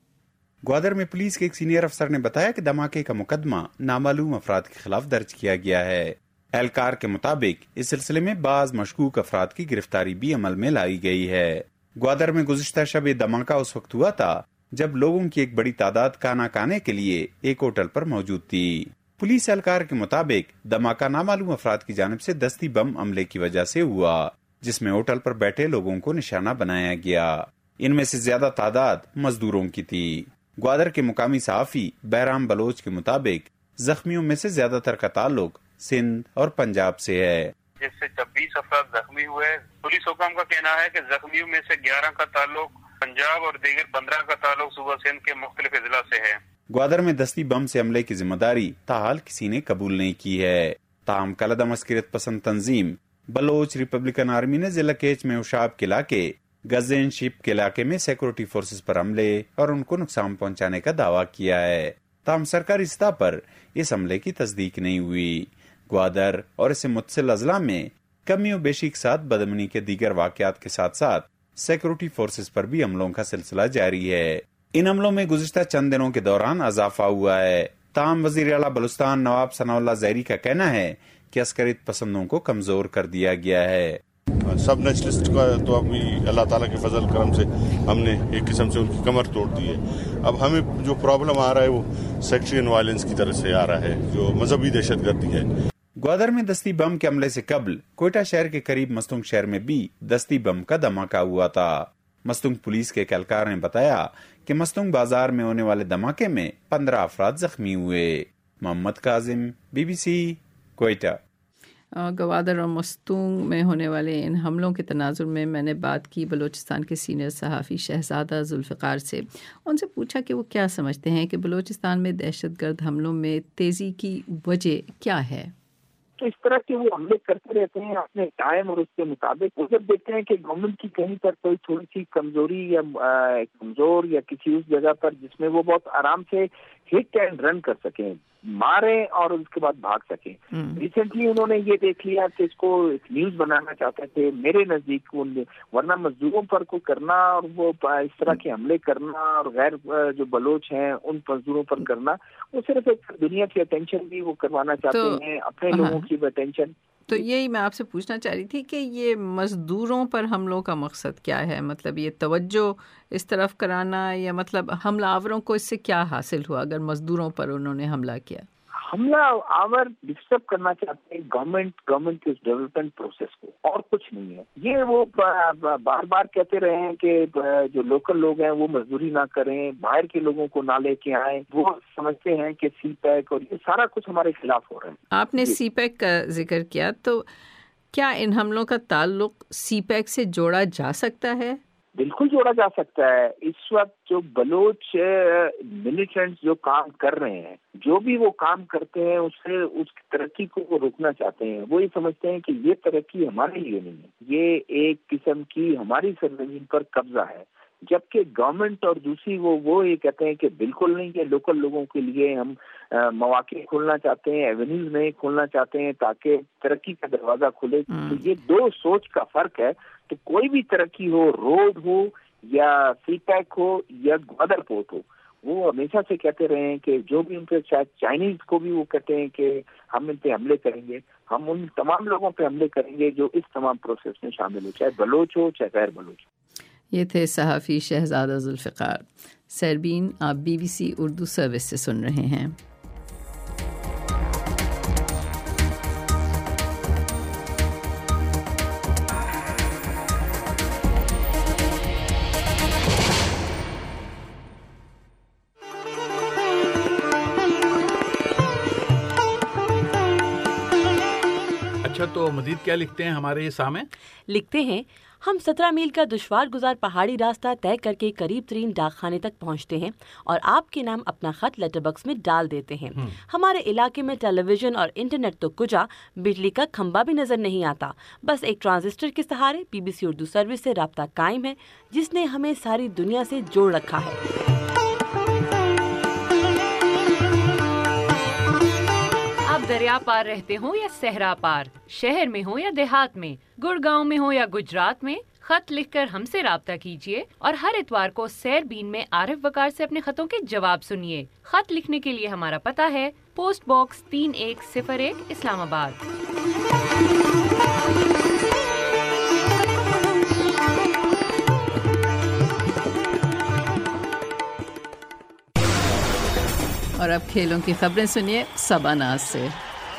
ग्वादर में पुलिस के एक सीनियर अफसर ने बताया कि धमाके का मुकदमा नामालूम अफराद के खिलाफ दर्ज किया गया है। एहलकार के मुताबिक इस सिलसिले में बाज मशकूक अफराद की गिरफ्तारी भी अमल में लाई गई है। ग्वादर में गुज़िश्ता शब धमाका उस वक्त हुआ था जब लोगों की एक बड़ी तादाद खाना खाने के लिए एक होटल पर मौजूद थी। पुलिस एहलकार के मुताबिक धमाका नामालूम अफराद की जानिब से दस्ती बम हमले की वजह से हुआ, जिसमें होटल पर बैठे लोगों को निशाना बनाया गया। इनमें से ज्यादा तादाद मजदूरों की थी। ग्वादर के मुकामी सहाफी बहराम बलोच के मुताबिक जख्मियों में से ज्यादातर का ताल्लुक सिंध और पंजाब से है, जिससे 26 अफराद जख्मी हुए। पुलिस हुकाम का कहना है कि जख्मियों में से 11 का ताल्लुक पंजाब और दीगर 15 का ताल्लुक सूबा सिंध के मुख्तलिफ अजला से है। ग्वादर में दस्ती बम से हमले की जिम्मेदारी ताहाल किसी ने कबूल नहीं की है। ताहम कलदम अस्करियत पसंद तंजीम बलोच रिपब्लिकन आर्मी ने जिला केच में उशाब के इलाके गजेन शिप के इलाके में सिक्योरिटी फोर्सेस पर हमले और उनको नुकसान पहुंचाने का दावा किया है। ताहम सरकारी सतह पर इस हमले की तस्दीक नहीं हुई। ग्वादर और इससे मुत्तसिल अजला में कमी और बेशी के साथ बदमनी के दीगर वाकयात के साथ साथ सिक्योरिटी फोर्सेस पर भी हमलों का सिलसिला जारी है। इन हमलों में गुज़िश्ता चंद दिनों के दौरान इजाफा हुआ है। ताहम वज़ीर आला बलूचिस्तान नवाब सनाउल्लाह ज़हरी का कहना है कि अस्करियत पसंदों को कमजोर कर दिया गया है। सब नेशनलिस्ट का तो अभी अल्लाह ताला के फजल करम से हमने एक किस्म से उनकी कमर तोड़ दी है। अब हमें जो प्रॉब्लम आ रहा है वो सेक्टरियन वायलेंस की तरफ से आ रहा है, जो मजहबी दहशतगर्दी है। ग्वादर में दस्ती बम के हमले से कबल कोयटा शहर के करीब मस्तूंग शहर में भी दस्ती बम का धमाका हुआ था। मस्तूंग पुलिस के एहलकार ने बताया कि मस्तूंग बाजार में होने वाले धमाके में 15 अफराद जख्मी हुए। मोहम्मद काजिम, BBC, कोयटा। गवादर और मस्तूंग में होने वाले इन हमलों के तनाजुर में मैंने बात की बलूचिस्तान के सीनियर सहाफ़ी शहजादा जुल्फ़िकार से। उनसे पूछा कि वो क्या समझते हैं कि बलूचिस्तान में दहशतगर्द हमलों में तेज़ी की वजह क्या है। तो इस तरह के वो हमले करते रहते हैं अपने टाइम और उसके मुताबिक। वो जब देखते हैं कि गवर्नमेंट की कहीं पर कोई थोड़ी सी कमजोरी या कमजोर या किसी उस जगह पर जिसमें वो बहुत आराम से हिट एंड रन कर सकें, मारे और उसके बाद भाग सकें। रिसेंटली उन्होंने ये देख लिया कि इसको एक न्यूज बनाना चाहते थे मेरे नजदीक, वरना मजदूरों पर को करना और वो इस तरह के हमले करना और गैर जो बलोच हैं उन मजदूरों पर करना, वो सिर्फ एक दुनिया की अटेंशन भी वो करवाना चाहते हैं, अपने लोगों की अटेंशन। तो यही मैं आपसे पूछना चाह रही थी कि ये मजदूरों पर हमलों का मकसद क्या है, मतलब ये तवज्जो इस तरफ कराना या मतलब हमलावरों को इससे क्या हासिल हुआ अगर मजदूरों पर उन्होंने हमला किया? हमला आवर डिस्टर्ब करना चाहते हैं गवर्नमेंट के डेवलपमेंट प्रोसेस को, और कुछ नहीं है। ये वो बार बार कहते रहे हैं कि जो लोकल लोग हैं वो मजदूरी ना करें, बाहर के लोगों को ना लेके आए। वो समझते हैं कि CPEC और ये सारा कुछ हमारे खिलाफ हो रहा है। आपने CPEC का जिक्र किया, तो क्या इन हमलों का ताल्लुक CPEC से जोड़ा जा सकता है? بالکل جوڑا جا سکتا ہے. اس وقت جو بلوچ ملیٹنٹس جو کام کر رہے ہیں, جو بھی وہ کام کرتے ہیں, اس سے اس کی ترقی کو وہ روکنا چاہتے ہیں. وہ یہ سمجھتے ہیں کہ یہ ترقی ہمارے لیے نہیں ہے, یہ ایک قسم کی ہماری سرزمین پر قبضہ ہے. جبکہ گورنمنٹ اور دوسری وہ یہ کہتے ہیں کہ بالکل نہیں, یہ لوکل لوگوں کے لیے ہم مواقع کھولنا چاہتے ہیں, ایونیوز نہیں کھولنا چاہتے ہیں تاکہ ترقی کا دروازہ کھلے. تو یہ دو سوچ کا فرق ہے. تو کوئی بھی ترقی ہو, روڈ ہو یا سی پیک ہو یا گوادر پورٹ ہو, وہ ہمیشہ سے کہتے رہے ہیں کہ جو بھی ان پہ, شاید چائنیز کو بھی وہ کہتے ہیں کہ ہم ان پہ حملے کریں گے, ہم ان تمام لوگوں پہ حملے کریں گے جو اس تمام پروسیس میں شامل ہو, چاہے بلوچ ہو چاہے غیر بلوچ ہو. یہ تھے صحافی شہزادہ ذوالفقار. سیربین آپ BBC اردو سروس سے سن رہے ہیں. اچھا, تو مزید کیا لکھتے ہیں ہمارے یہ سامنے؟ لکھتے ہیں, ہم 17 میل کا دشوار گزار پہاڑی راستہ طے کر کے قریب ترین ڈاک خانے تک پہنچتے ہیں اور آپ کے نام اپنا خط لیٹر باکس میں ڈال دیتے ہیں. ہمارے علاقے میں ٹیلی ویژن اور انٹرنیٹ تو کجا, بجلی کا کھمبا بھی نظر نہیں آتا. بس ایک ٹرانزسٹر کے سہارے BBC اردو سروس سے رابطہ قائم ہے, جس نے ہمیں ساری دنیا سے جوڑ رکھا ہے. آپ دریا پار رہتے ہوں یا صحرا پار, شہر میں ہوں یا دیہات میں, گڑگاؤں میں ہوں یا گجرات میں, خط لکھ کر ہم سے رابطہ کیجیے اور ہر اتوار کو سیربین میں عارف وقار سے اپنے خطوں کے جواب سنیے. خط لکھنے کے لیے ہمارا پتہ ہے پوسٹ باکس 3101 اسلام آباد. اور اب کھیلوں کی خبریں سنیے سبا ناز سے.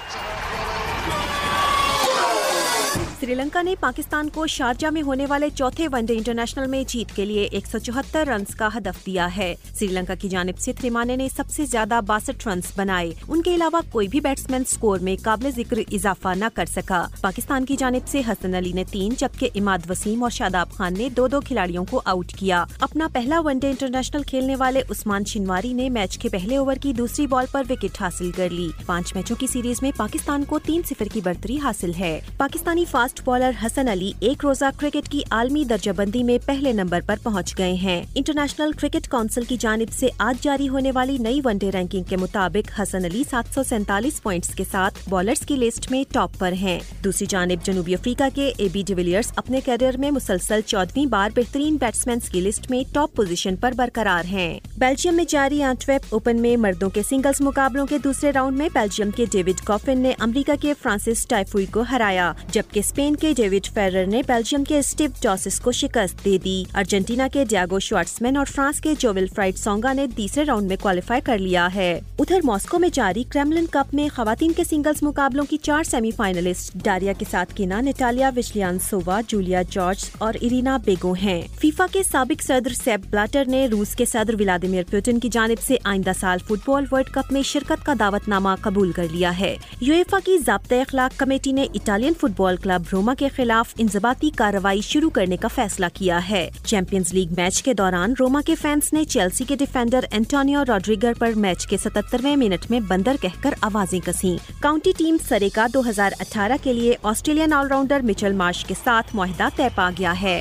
سری لنکا نے پاکستان کو شارجہ میں ہونے والے چوتھے ون ڈے انٹرنیشنل میں جیت کے لیے 174 رنز کا ہدف دیا ہے. سری لنکا کی جانب سے تھریمانے نے سب سے زیادہ 62 رنز بنائے. ان کے علاوہ کوئی بھی بیٹسمین سکور میں قابل ذکر اضافہ نہ کر سکا. پاکستان کی جانب سے حسن علی نے 3 جبکہ اماد وسیم اور شاداب خان نے 2 کھلاڑیوں کو آؤٹ کیا. اپنا پہلا ون ڈے انٹرنیشنل کھیلنے والے عثمان شنواری نے میچ کے پہلے اوور کی دوسری بال پر وکٹ حاصل کر لی. 5 میچوں کی سیریز میں پاکستان کو 3-0 کی برتری حاصل ہے. پاکستانی فاسٹ بالر حسن علی ایک روزہ کرکٹ کی عالمی درجہ بندی میں پہلے نمبر پر پہنچ گئے ہیں. انٹرنیشنل کرکٹ کونسل کی جانب سے آج جاری ہونے والی نئی ون ڈے رینکنگ کے مطابق حسن علی 747 پوائنٹس کے ساتھ بالرز کی لسٹ میں ٹاپ پر ہیں. دوسری جانب جنوبی افریقہ کے AB ڈیویلیئرز اپنے کیریئر میں مسلسل 14ویں بار بہترین بیٹسمینز کی لسٹ میں ٹاپ پوزیشن پر برقرار ہیں. بیلجیم میں جاری اینٹورپ اوپن میں مردوں کے سنگلز مقابلوں کے دوسرے راؤنڈ میں بیلجیم کے ڈیوڈ کافن نے امریکہ کے فرانسس ٹائفوئی کو ہرایا, جبکہ اسپین کے ڈیوڈ فیرر نے بیلجیم کے اسٹیو جاسس کو شکست دے دی. ارجنٹینا کے ڈیاگو شوارٹسمین اور فرانس کے جو ویلفرائڈ سونگا نے تیسرے راؤنڈ میں کوالیفائی کر لیا ہے. ادھر ماسکو میں جاری کریملن کپ میں خواتین کے سنگلز مقابلوں کی 4 سیمی فائنلسٹ ڈاریا کے ساتھ Kina, Natalia Vishlyantsova, Julia George اور ارینا بیگو ہیں. فیفا کے سابق صدر سیپ بلاٹر نے روس کے صدر ولادیمیر پوٹن کی جانب سے آئندہ سال فٹ بال ورلڈ کپ میں شرکت کا دعوت نامہ قبول کر لیا ہے. یویفا کی ضابطۂ اخلاق کمیٹی نے اٹالین فٹ بال کلب روما کے خلاف انضباطی کارروائی شروع کرنے کا فیصلہ کیا ہے. چیمپئنز لیگ میچ کے دوران روما کے فینس نے چیلسی کے ڈیفینڈر اینٹونیو روڈریگر پر میچ کے 77ویں منٹ میں بندر کہہ کر آوازیں کسیں. کاؤنٹی ٹیم سریکا 2018 کے لیے آسٹریلین آل راؤنڈر مچل مارش کے ساتھ معاہدہ طے پا گیا ہے.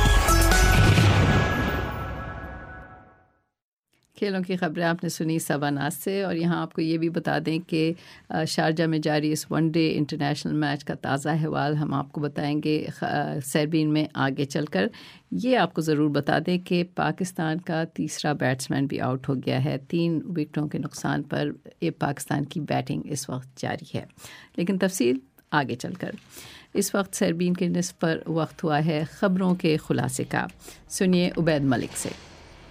کھیلوں کی خبریں آپ نے سنی سبا ناز سے. اور یہاں آپ کو یہ بھی بتا دیں کہ شارجہ میں جاری اس ون ڈے انٹرنیشنل میچ کا تازہ احوال ہم آپ کو بتائیں گے سیربین میں آگے چل کر. یہ آپ کو ضرور بتا دیں کہ پاکستان کا تیسرا بیٹسمین بھی آؤٹ ہو گیا ہے. 3 وکٹوں کے نقصان پر یہ پاکستان کی بیٹنگ اس وقت جاری ہے, لیکن تفصیل آگے چل کر. اس وقت سیربین کے نصف پر وقت ہوا ہے خبروں کے خلاصے کا. سنیے عبید ملک سے.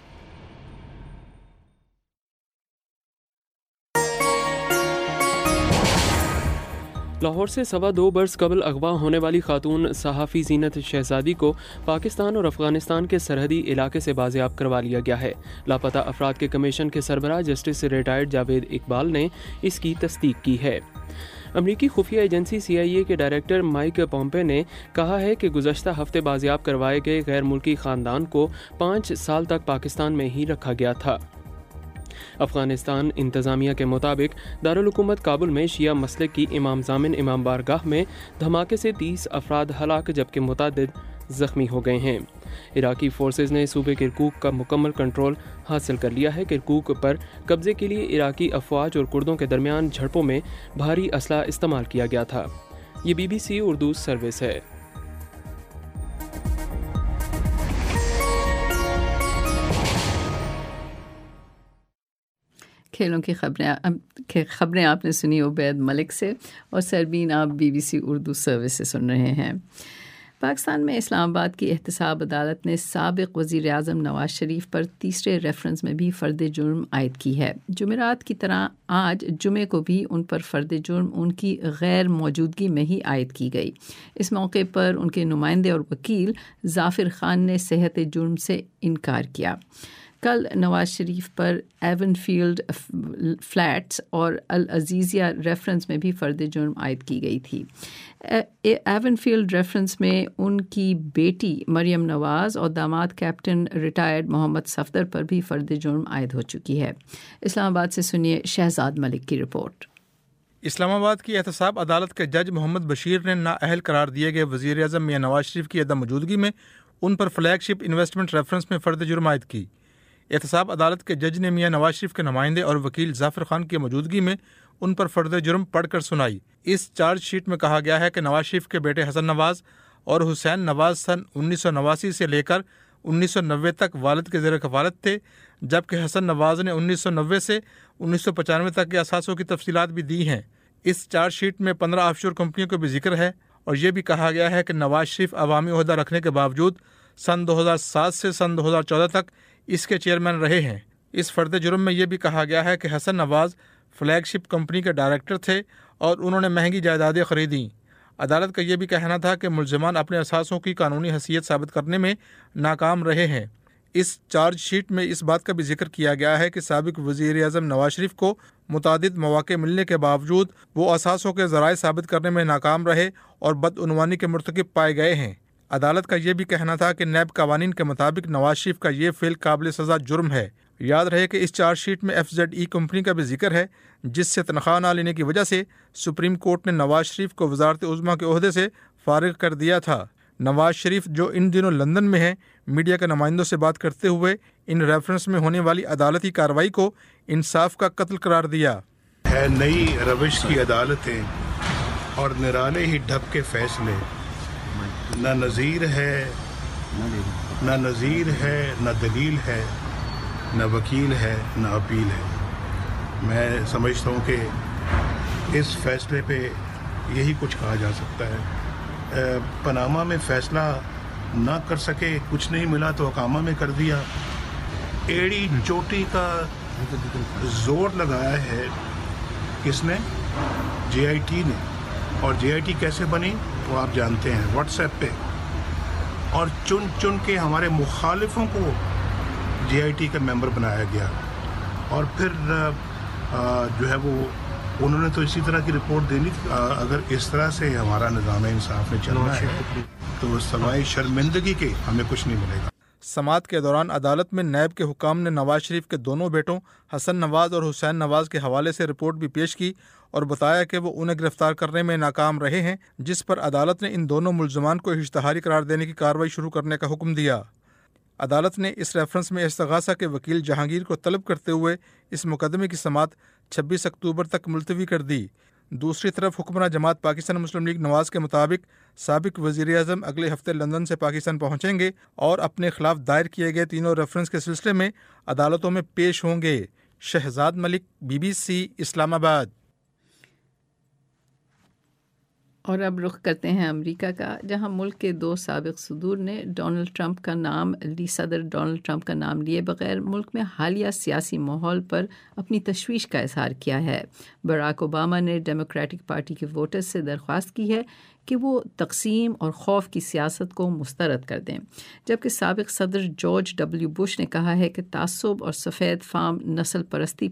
لاہور سے 2.25 برس قبل اغوا ہونے والی خاتون صحافی زینت شہزادی کو پاکستان اور افغانستان کے سرحدی علاقے سے بازیاب کروا لیا گیا ہے. لاپتہ افراد کے کمیشن کے سربراہ جسٹس ریٹائرڈ جاوید اقبال نے اس کی تصدیق کی ہے. امریکی خفیہ ایجنسی CIA کے ڈائریکٹر مائک پومپے نے کہا ہے کہ گزشتہ ہفتے بازیاب کروائے گئے غیر ملکی خاندان کو 5 سال تک پاکستان میں ہی رکھا گیا تھا۔ افغانستان انتظامیہ کے مطابق دارالحکومت کابل میں شیعہ مسلک کی امام زامن امام بارگاہ میں دھماکے سے 30 افراد ہلاک جبکہ متعدد زخمی ہو گئے ہیں۔ عراقی فورسز نے صوبے کرکوک کا مکمل کنٹرول حاصل کر لیا ہے۔ کرکوک پر قبضے کے لیے عراقی افواج اور کردوں کے درمیان جھڑپوں میں بھاری اسلحہ استعمال کیا گیا تھا۔ یہ BBC اردو سروس ہے۔ کھیلوں کی خبریں آپ نے سنی عبید ملک سے، اور سربین آپ BBC اردو سروس سے سن رہے ہیں۔ پاکستان میں اسلام آباد کی احتساب عدالت نے سابق وزیر اعظم نواز شریف پر تیسرے ریفرنس میں بھی فرد جرم عائد کی ہے۔ جمعرات کی طرح آج جمعے کو بھی ان پر فرد جرم ان کی غیر موجودگی میں ہی عائد کی گئی۔ اس موقع پر ان کے نمائندے اور وکیل ظافر خان نے صحت جرم سے انکار کیا۔ کل نواز شریف پر ایون فیلڈ فلیٹس اور العزیزیہ ریفرنس میں بھی فرد جرم عائد کی گئی تھی۔ ایون فیلڈ ریفرنس میں ان کی بیٹی مریم نواز اور داماد کیپٹن ریٹائرڈ محمد صفدر پر بھی فرد جرم عائد ہو چکی ہے۔ اسلام آباد سے سنیے شہزاد ملک کی رپورٹ۔ اسلام آباد کی احتساب عدالت کے جج محمد بشیر نے نااہل قرار دیے گئے وزیر اعظم میاں نواز شریف کی عدم موجودگی میں ان پر فلیگ شپ انویسٹمنٹ ریفرنس میں فرد جرم عائد کی۔ احتساب عدالت کے جج نے میاں نواز شریف کے نمائندے اور وکیل ظافر خان کی موجودگی میں ان پر فرد جرم پڑھ کر سنائی۔ اس چارج شیٹ میں کہا گیا ہے کہ نواز شریف کے بیٹے حسن نواز اور حسین نواز سن 1989 سے لے کر 1990 تک والد کے زیر کفالت تھے، جبکہ حسن نواز نے 1990 سے 1995 تک کے اثاثوں کی تفصیلات بھی دی ہیں۔ اس چارج شیٹ میں 15 آف شور کمپنیوں کا بھی ذکر ہے، اور یہ بھی کہا گیا ہے کہ نواز شریف عوامی عہدہ رکھنے کے باوجود سن 2007 سے سن 2014 تک اس کے چیئرمین رہے ہیں۔ اس فرد جرم میں یہ بھی کہا گیا ہے کہ Hassan Nawaz flagship company کے ڈائریکٹر تھے اور انہوں نے مہنگی جائیدادیں خریدیں۔ عدالت کا یہ بھی کہنا تھا کہ ملزمان اپنے اثاثوں کی قانونی حیثیت ثابت کرنے میں ناکام رہے ہیں۔ اس چارج شیٹ میں اس بات کا بھی ذکر کیا گیا ہے کہ سابق وزیر اعظم نواز شریف کو متعدد مواقع ملنے کے باوجود وہ اثاثوں کے ذرائع ثابت کرنے میں ناکام رہے اور بدعنوانی کے مرتکب پائے گئے ہیں۔ عدالت کا یہ بھی کہنا تھا کہ نیب قوانین کے مطابق نواز شریف کا یہ فعل قابل سزا جرم ہے۔ یاد رہے کہ اس چارج شیٹ میں FZE کمپنی کا بھی ذکر ہے، جس سے تنخواہ نہ لینے کی وجہ سے سپریم کورٹ نے نواز شریف کو وزارت عظمیٰ کے عہدے سے فارغ کر دیا تھا۔ نواز شریف جو ان دنوں لندن میں ہیں، میڈیا کے نمائندوں سے بات کرتے ہوئے ان ریفرنس میں ہونے والی عدالتی کارروائی کو انصاف کا قتل قرار دیا ہے۔ نئی روش کی عدالتیں اور نرالے ہی ڈھپ کے فیصلے، نہ نظیر ہے نہ دلیل ہے، نہ وکیل ہے نہ اپیل ہے۔ میں سمجھتا ہوں کہ اس فیصلے پہ یہی کچھ کہا جا سکتا ہے۔ پاناما میں فیصلہ نہ کر سکے، کچھ نہیں ملا تو اقامہ میں کر دیا۔ ایڑی چوٹی کا زور لگایا ہے کس نے؟ JIT نے۔ اور JIT کیسے بنی وہ آپ جانتے ہیں، واٹس ایپ پہ، اور چن کے ہمارے مخالفوں کو JIT کا ممبر بنایا گیا، اور پھر جو ہے وہ انہوں نے تو اسی طرح کی رپورٹ دینی تھی۔ اگر اس طرح سے ہمارا نظام انصاف میں چلنا ہے تو سوائے شرمندگی کے ہمیں کچھ نہیں ملے گا۔ سماعت کے دوران عدالت میں نیب کے حکام نے نواز شریف کے دونوں بیٹوں حسن نواز اور حسین نواز کے حوالے سے رپورٹ بھی پیش کی اور بتایا کہ وہ انہیں گرفتار کرنے میں ناکام رہے ہیں، جس پر عدالت نے ان دونوں ملزمان کو اشتہاری قرار دینے کی کارروائی شروع کرنے کا حکم دیا۔ عدالت نے اس ریفرنس میں استغاثہ کے وکیل جہانگیر کو طلب کرتے ہوئے اس مقدمے کی سماعت 26 اکتوبر تک ملتوی کر دی۔ دوسری طرف حکمراں جماعت پاکستان مسلم لیگ نواز کے مطابق سابق وزیر اعظم اگلے ہفتے لندن سے پاکستان پہنچیں گے اور اپنے خلاف دائر کیے گئے تینوں ریفرنس کے سلسلے میں عدالتوں میں پیش ہوں گے۔ شہزاد ملک، BBC اسلام آباد۔ اور اب رخ کرتے ہیں امریکہ کا، جہاں ملک کے 2 سابق صدور نے صدر ڈونلڈ ٹرمپ کا نام لیے بغیر ملک میں حالیہ سیاسی ماحول پر اپنی تشویش کا اظہار کیا ہے۔ براک اوباما نے ڈیموکریٹک پارٹی کے ووٹرز سے درخواست کی ہے کہ وہ تقسیم اور خوف کی سیاست کو مسترد کر دیں، جبکہ سابق صدر جارج ڈبلیو بش نے کہا ہے کہ تعصب اور سفید فام نسل پرستی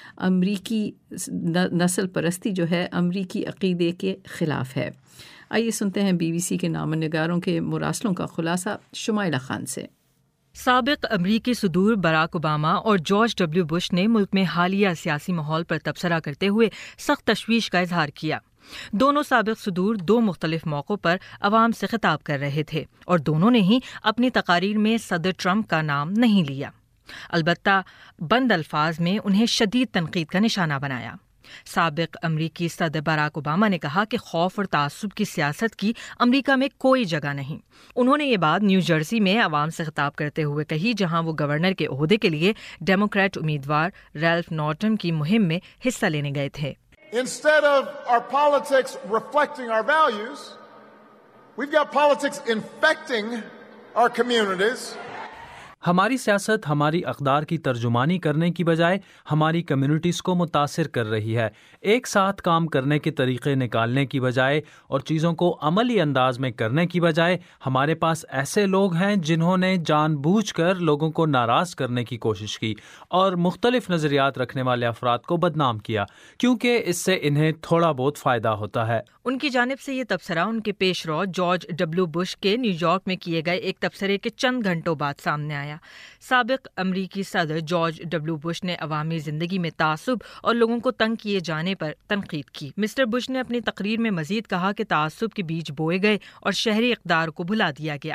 جو ہے امریکی عقیدے کے خلاف ہے۔ آئیے سنتے ہیں بی بی سی کے نامہ نگاروں کے مراسلوں کا خلاصہ شمائلہ خان سے۔ سابق امریکی صدور براک اوباما اور جارج ڈبلیو بش نے ملک میں حالیہ سیاسی ماحول پر تبصرہ کرتے ہوئے سخت تشویش کا اظہار کیا۔ دونوں سابق صدور 2 مختلف موقعوں پر عوام سے خطاب کر رہے تھے اور دونوں نے ہی اپنی تقاریر میں صدر ٹرمپ کا نام نہیں لیا، البتہ بند الفاظ میں انہیں شدید تنقید کا نشانہ بنایا۔ سابق امریکی صدر براک اوباما نے کہا کہ خوف اور تعصب کی سیاست کی امریکہ میں کوئی جگہ نہیں۔ انہوں نے یہ بات نیو جرسی میں عوام سے خطاب کرتے ہوئے کہی، جہاں وہ گورنر کے عہدے کے لیے ڈیموکریٹ امیدوار ریلف نارٹن کی مہم میں حصہ لینے گئے تھے۔ Instead of our politics reflecting our values, we've got politics infecting our communities. ہماری سیاست ہماری اقدار کی ترجمانی کرنے کی بجائے ہماری کمیونٹیز کو متاثر کر رہی ہے۔ ایک ساتھ کام کرنے کے طریقے نکالنے کی بجائے اور چیزوں کو عملی انداز میں کرنے کی بجائے ہمارے پاس ایسے لوگ ہیں جنہوں نے جان بوجھ کر لوگوں کو ناراض کرنے کی کوشش کی اور مختلف نظریات رکھنے والے افراد کو بدنام کیا، کیونکہ اس سے انہیں تھوڑا بہت فائدہ ہوتا ہے۔ ان کی جانب سے یہ تبصرہ ان کے پیش رو جارج ڈبلیو بش کے نیو یارک میں کیے گئے ایک تبصرے کے چند گھنٹوں بعد سامنے آیا۔ سابق امریکی صدر جارج ڈبلیو بش نے عوامی زندگی میں تعصب اور لوگوں کو تنگ کیے جانے پر تنقید کی۔ مسٹر بش نے اپنی تقریر میں مزید کہا کہ تعصب کے بیج بوئے گئے اور شہری اقدار کو بھلا دیا گیا۔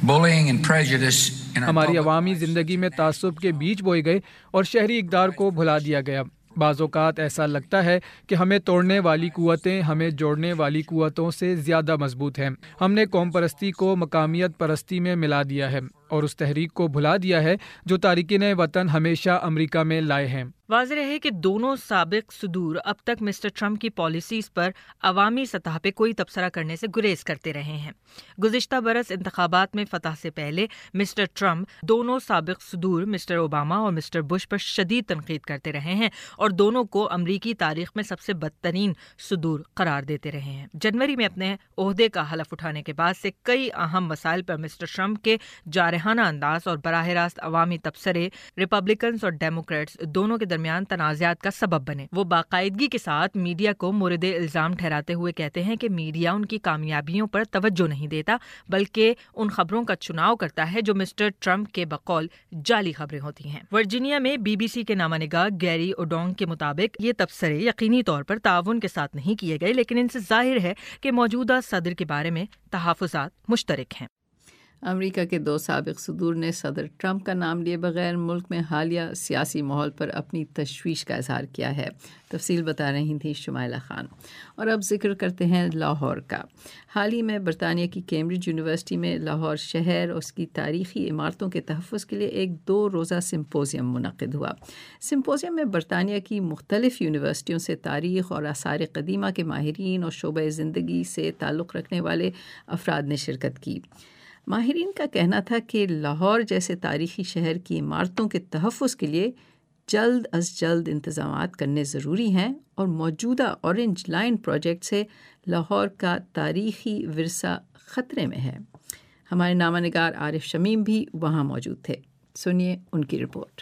ہماری عوامی زندگی میں تعصب کے بیج بوئے گئے اور شہری اقدار کو بھلا دیا گیا۔ بعض اوقات ایسا لگتا ہے کہ ہمیں توڑنے والی قوتیں ہمیں جوڑنے والی قوتوں سے زیادہ مضبوط ہیں۔ ہم نے قوم پرستی کو مقامیت پرستی میں ملا دیا ہے اور اس تحریک کو بھلا دیا ہے جو تارکین وطن ہمیشہ امریکہ میں لائے ہیں۔ واضح ہے کہ دونوں سابق صدور اب تک مسٹر ٹرمپ کی پالیسیز پر عوامی سطح پہ کوئی تبصرہ کرنے سے گریز کرتے رہے ہیں۔ گزشتہ برس انتخابات میں فتح سے پہلے مسٹر ٹرمپ دونوں سابق صدور مسٹر اوباما اور مسٹر بش پر شدید تنقید کرتے رہے ہیں اور دونوں کو امریکی تاریخ میں سب سے بدترین صدور قرار دیتے رہے ہیں۔ جنوری میں اپنے عہدے کا حلف اٹھانے کے بعد سے کئی اہم مسائل پر مسٹر ٹرمپ کے جارحانہ انداز اور براہ راست عوامی تبصرے ریپبلکنز اور ڈیموکریٹس دونوں کے درمیان تنازعات کا سبب بنے۔ وہ باقاعدگی کے ساتھ میڈیا کو مورد الزام ٹھہراتے ہوئے کہتے ہیں کہ میڈیا ان کی کامیابیوں پر توجہ نہیں دیتا بلکہ ان خبروں کا چناؤ کرتا ہے جو مسٹر ٹرمپ کے بقول جعلی خبریں ہوتی ہیں۔ ورجینیا میں بی بی سی کے نامہ نگار گیری اوڈونگ کے مطابق یہ تبصرے یقینی طور پر تعاون کے ساتھ نہیں کیے گئے، لیکن ان سے ظاہر ہے کہ موجودہ صدر کے بارے میں تحفظات مشترک ہیں۔ امریکہ کے 2 سابق صدور نے صدر ٹرمپ کا نام لیے بغیر ملک میں حالیہ سیاسی ماحول پر اپنی تشویش کا اظہار کیا ہے۔ تفصیل بتا رہی تھی شمائلہ خان۔ اور اب ذکر کرتے ہیں لاہور کا۔ حال ہی میں برطانیہ کی کیمبرج یونیورسٹی میں لاہور شہر اور اس کی تاریخی عمارتوں کے تحفظ کے لیے ایک 2 روزہ سمپوزیم منعقد ہوا۔ سمپوزیم میں برطانیہ کی مختلف یونیورسٹیوں سے تاریخ اور آثار قدیمہ کے ماہرین اور شعبہ زندگی سے تعلق رکھنے والے افراد نے شرکت کی۔ ماہرین کا کہنا تھا کہ لاہور جیسے تاریخی شہر کی عمارتوں کے تحفظ کے لیے جلد از جلد انتظامات کرنے ضروری ہیں اور موجودہ اورنج لائن پروجیکٹ سے لاہور کا تاریخی ورثہ خطرے میں ہے۔ ہمارے نامہ نگار عارف شمیم بھی وہاں موجود تھے، سنیے ان کی رپورٹ۔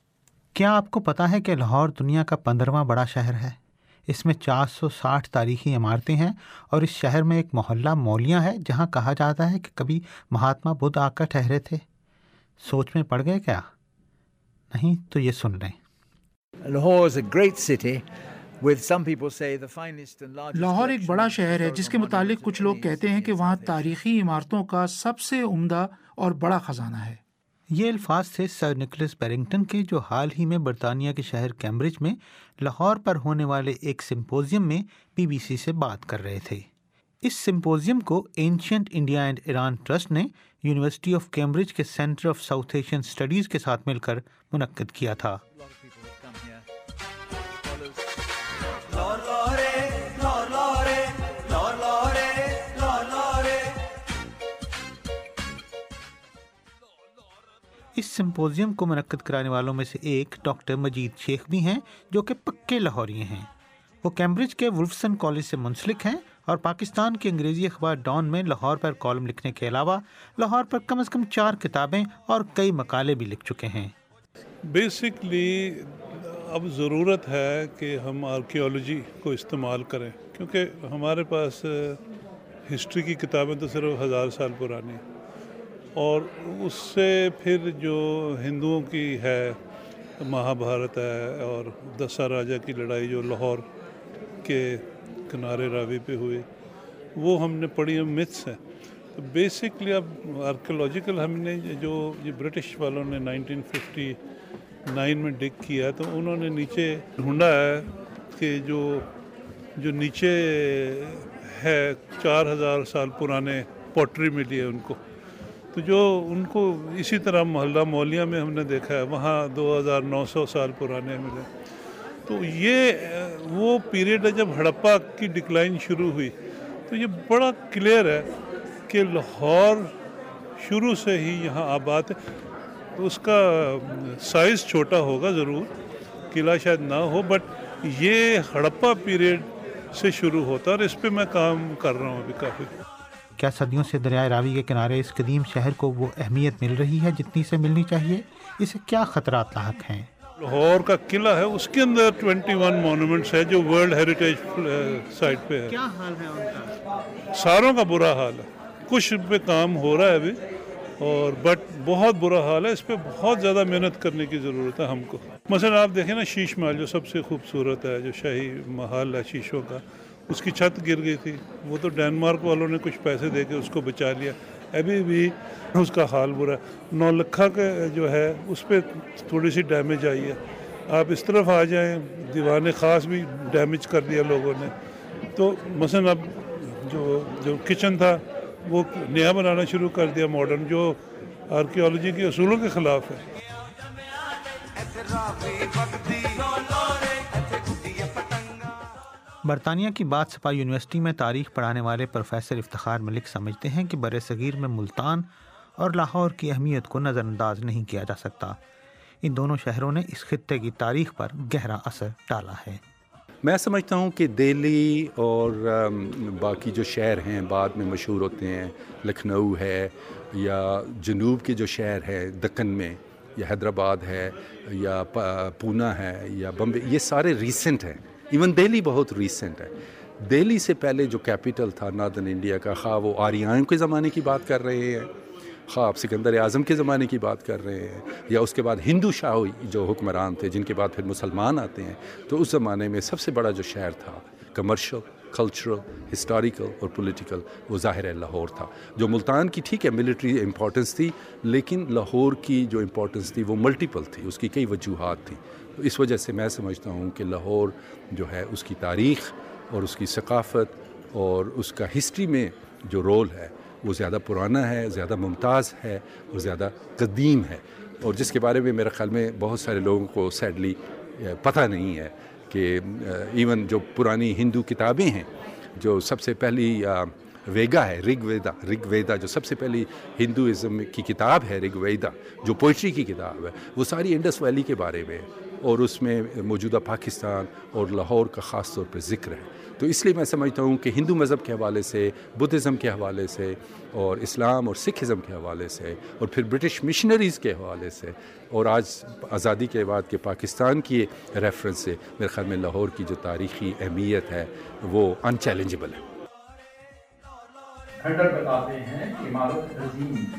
کیا آپ کو پتا ہے کہ لاہور دنیا کا 15واں بڑا شہر ہے؟ اس میں 460 تاریخی عمارتیں ہیں اور اس شہر میں ایک محلہ مولیاں ہے جہاں کہا جاتا ہے کہ کبھی مہاتما بدھ آ کر ٹھہرے تھے۔ سوچ میں پڑ گئے کیا؟ نہیں تو یہ سن لیں۔ لاہور ایک بڑا شہر ہے جس کے متعلق کچھ لوگ کہتے ہیں کہ وہاں تاریخی عمارتوں کا سب سے عمدہ اور بڑا خزانہ ہے۔ یہ الفاظ تھے سر نکولس بیرنگٹن کے، جو حال ہی میں برطانیہ کے شہر کیمبرج میں لاہور پر ہونے والے ایک سمپوزیم میں بی بی سی سے بات کر رہے تھے۔ اس سمپوزیم کو Ancient India and Iran Trust نے یونیورسٹی آف کیمبرج کے Centre of South Asian Studies کے ساتھ مل کر منعقد کیا تھا۔ اس سمپوزیم کو منعقد کرانے والوں میں سے ایک ڈاکٹر مجید شیخ بھی ہیں، جو کہ پکے لاہوری ہیں۔ وہ کیمبرج کے ولفسن کالج سے منسلک ہیں اور پاکستان کے انگریزی اخبار ڈان میں لاہور پر کالم لکھنے کے علاوہ لاہور پر کم از کم 4 کتابیں اور کئی مقالے بھی لکھ چکے ہیں۔ بیسکلی اب ضرورت ہے کہ ہم آرکیالوجی کو استعمال کریں، کیونکہ ہمارے پاس ہسٹری کی کتابیں تو صرف 1000 سال پرانی ہیں، اور اس سے پھر جو ہندوؤں کی ہے مہابھارت ہے اور دسا راجا کی لڑائی جو لاہور کے کنارے راوی پہ ہوئی، وہ ہم نے پڑھی ہیں، متھس ہیں۔ تو بیسکلی اب آرکیولوجیکل ہم نے جو یہ برٹش والوں نے 1959 میں ڈگ کیا، تو انہوں نے نیچے ڈھونڈا ہے کہ جو نیچے ہے 4000 سال پرانے پوٹری ملی ہے ان کو، تو جو ان کو اسی طرح محلہ مولیہ میں ہم نے دیکھا ہے وہاں 2900 سال پرانے ملے۔ تو یہ وہ پیریڈ ہے جب ہڑپا کی ڈکلائن شروع ہوئی۔ تو یہ بڑا کلیئر ہے کہ لاہور شروع سے ہی یہاں آباد ہے۔ اس کا سائز چھوٹا ہوگا ضرور، قلعہ شاید نہ ہو، بٹ یہ ہڑپا پیریڈ سے شروع ہوتا ہے، اور اس پہ میں کام کر رہا ہوں ابھی کافی۔ کیا صدیوں سے دریائے راوی کے کنارے اس قدیم شہر کو وہ اہمیت مل رہی ہے جتنی سے ملنی چاہیے؟ اسے کیا خطرات لاحق ہیں؟ لاہور کا قلعہ ہے، اس کے اندر 21 مونومنٹس ہے جو ورلڈ ہیریٹیج سائٹ پہ ہے۔ کیا حال ہے ان کا؟ ساروں کا برا حال ہے، کچھ پہ کام ہو رہا ہے ابھی، اور بٹ بہت برا حال ہے۔ اس پہ بہت زیادہ محنت کرنے کی ضرورت ہے ہم کو۔ مثلا آپ دیکھیں نا شیش محل جو سب سے خوبصورت ہے، جو شاہی محل ہے شیشوں کا، اس کی چھت گر گئی تھی، وہ تو ڈینمارک والوں نے کچھ پیسے دے کے اس کو بچا لیا، ابھی بھی اس کا حال برا ہے۔ نولکھا کا جو ہے اس پہ تھوڑی سی ڈیمیج آئی ہے۔ آپ اس طرف آ جائیں، دیوان خاص بھی ڈیمیج کر دیا لوگوں نے۔ تو مثلا اب جو کچن تھا وہ نیا بنانا شروع کر دیا ماڈرن، جو آرکیالوجی کے اصولوں کے خلاف ہے۔ برطانیہ کی بات سپا یونیورسٹی میں تاریخ پڑھانے والے پروفیسر افتخار ملک سمجھتے ہیں کہ بر صغیر میں ملتان اور لاہور کی اہمیت کو نظر انداز نہیں کیا جا سکتا۔ ان دونوں شہروں نے اس خطے کی تاریخ پر گہرا اثر ڈالا ہے۔ میں سمجھتا ہوں کہ دہلی اور باقی جو شہر ہیں بعد میں مشہور ہوتے ہیں، لکھنؤ ہے یا جنوب کے جو شہر ہیں دکن میں، یا حیدرآباد ہے یا پونا ہے یا بمبے، یہ سارے ریسنٹ ہیں۔ ایون دہلی بہت ریسنٹ ہے۔ دہلی سے پہلے جو کیپٹل تھا ناردرن انڈیا کا، خواہ وہ آریائیوں کے زمانے کی بات کر رہے ہیں، خواہ آپ سکندر اعظم کے زمانے کی بات کر رہے ہیں، یا اس کے بعد ہندو شاہی جو حکمران تھے جن کے بعد پھر مسلمان آتے ہیں، تو اس زمانے میں سب سے بڑا جو شہر تھا کمرشل، کلچرل، ہسٹوریکل اور پولیٹیکل، وہ ظاہر ہے لاہور تھا۔ جو ملتان کی ٹھیک ہے ملٹری امپورٹنس تھی، لیکن لاہور کی جو امپورٹنس تھی وہ ملٹیپل تھی، اس کی کئی وجوہات تھیں۔ اس وجہ سے میں سمجھتا ہوں کہ لاہور جو ہے اس کی تاریخ اور اس کی ثقافت اور اس کا ہسٹری میں جو رول ہے وہ زیادہ پرانا ہے، زیادہ ممتاز ہے اور زیادہ قدیم ہے، اور جس کے بارے میں میرے خیال میں بہت سارے لوگوں کو سیڈلی پتہ نہیں ہے کہ ایون جو پرانی ہندو کتابیں ہیں، جو سب سے پہلی ویگا ہے، رگ ویدا جو سب سے پہلی ہندوازم کی کتاب ہے، رگ ویدا جو پوئٹری کی کتاب ہے، وہ ساری انڈس ویلی کے بارے میں ہے، اور اس میں موجودہ پاکستان اور لاہور کا خاص طور پر ذکر ہے۔ تو اس لیے میں سمجھتا ہوں کہ ہندو مذہب کے حوالے سے، بدھزم کے حوالے سے، اور اسلام اور سکھزم کے حوالے سے، اور پھر برٹش مشنریز کے حوالے سے، اور آج آزادی کے بعد کے پاکستان کی ریفرنس سے، میرے خیال میں لاہور کی جو تاریخی اہمیت ہے وہ ان چیلنجبل ہے۔ کھنڈر بتاتے ہیں کہ عمارت عظیم تھی۔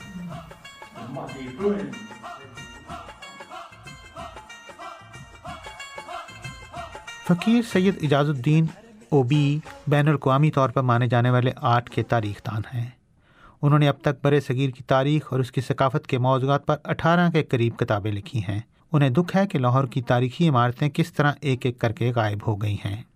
فقیر سید اجاز الدین اوبی بین الاقوامی طور پر مانے جانے والے آرٹ کے تاریخ دان ہیں۔ انہوں نے اب تک بر صغیر کی تاریخ اور اس کی ثقافت کے موضوعات پر 18 کے قریب کتابیں لکھی ہیں۔ انہیں دکھ ہے کہ لاہور کی تاریخی عمارتیں کس طرح ایک ایک کر کے غائب ہو گئی ہیں۔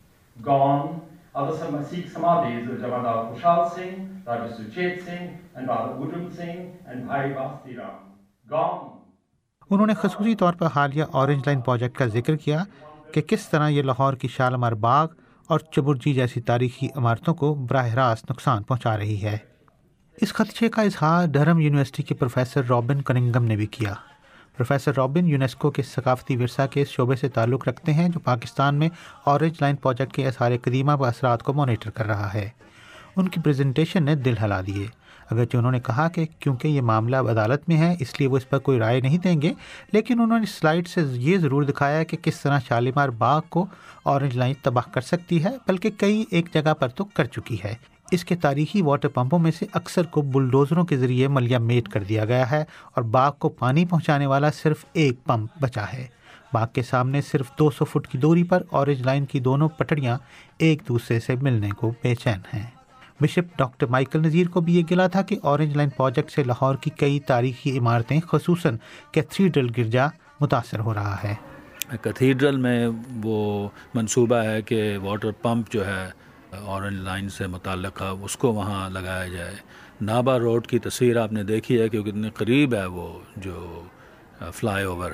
انہوں نے خصوصی طور پر حالیہ اورنج لائن پروجیکٹ کا ذکر کیا کہ کس طرح یہ لاہور کی شالمار باغ اور چبرجی جیسی تاریخی عمارتوں کو براہ راست نقصان پہنچا رہی ہے۔ اس خدشے کا اظہار ڈرہم یونیورسٹی کے پروفیسر رابن کننگم نے بھی کیا۔ प्रोफेसर रॉबिन यूनेस्को के सकाफती विरसा के शोबे से ताल्लुक़ रखते हैं जो पाकिस्तान में ऑरेंज लाइन प्रोजेक्ट के आसार कदीमा व असरात को मॉनिटर कर रहा है। उनकी प्रेजेंटेशन ने दिल हिला दिए। अगरचे उन्होंने कहा कि क्योंकि ये मामला अब अदालत में है इसलिए वो इस पर कोई राय नहीं देंगे, लेकिन उन्होंने स्लाइड से ये ज़रूर दिखाया कि किस तरह शालीमार बाग को ऑरेंज लाइन तबाह कर सकती है, बल्कि कई एक जगह पर तो कर चुकी है। इसके तारीखी वाटर पंपों में से अक्सर को बुलडोज़रों के ज़रिए मलियामेट कर दिया गया है और बाग को पानी पहुँचाने वाला सिर्फ एक पंप बचा है। बाग के सामने सिर्फ 200 फुट की दूरी पर ऑरेंज लाइन की दोनों पटड़ियाँ एक दूसरे से मिलने को बेचैन हैं। बिशप डॉक्टर माइकल नज़ीर को भी ये गिला था कि ऑरेंज लाइन प्रोजेक्ट से लाहौर की कई तारीखी इमारतें ख़ुसूसन कैथीड्रल गिरजा मुतासर हो रहा है। कैथीड्रल में वो मंसूबा है कि वाटर पंप जो है ऑरेंज लाइन से मुताल्लिक़ उसको वहाँ लगाया जाए। नाबा रोड की तस्वीर आपने देखी है कि कितने करीब है वो जो फ्लाई ओवर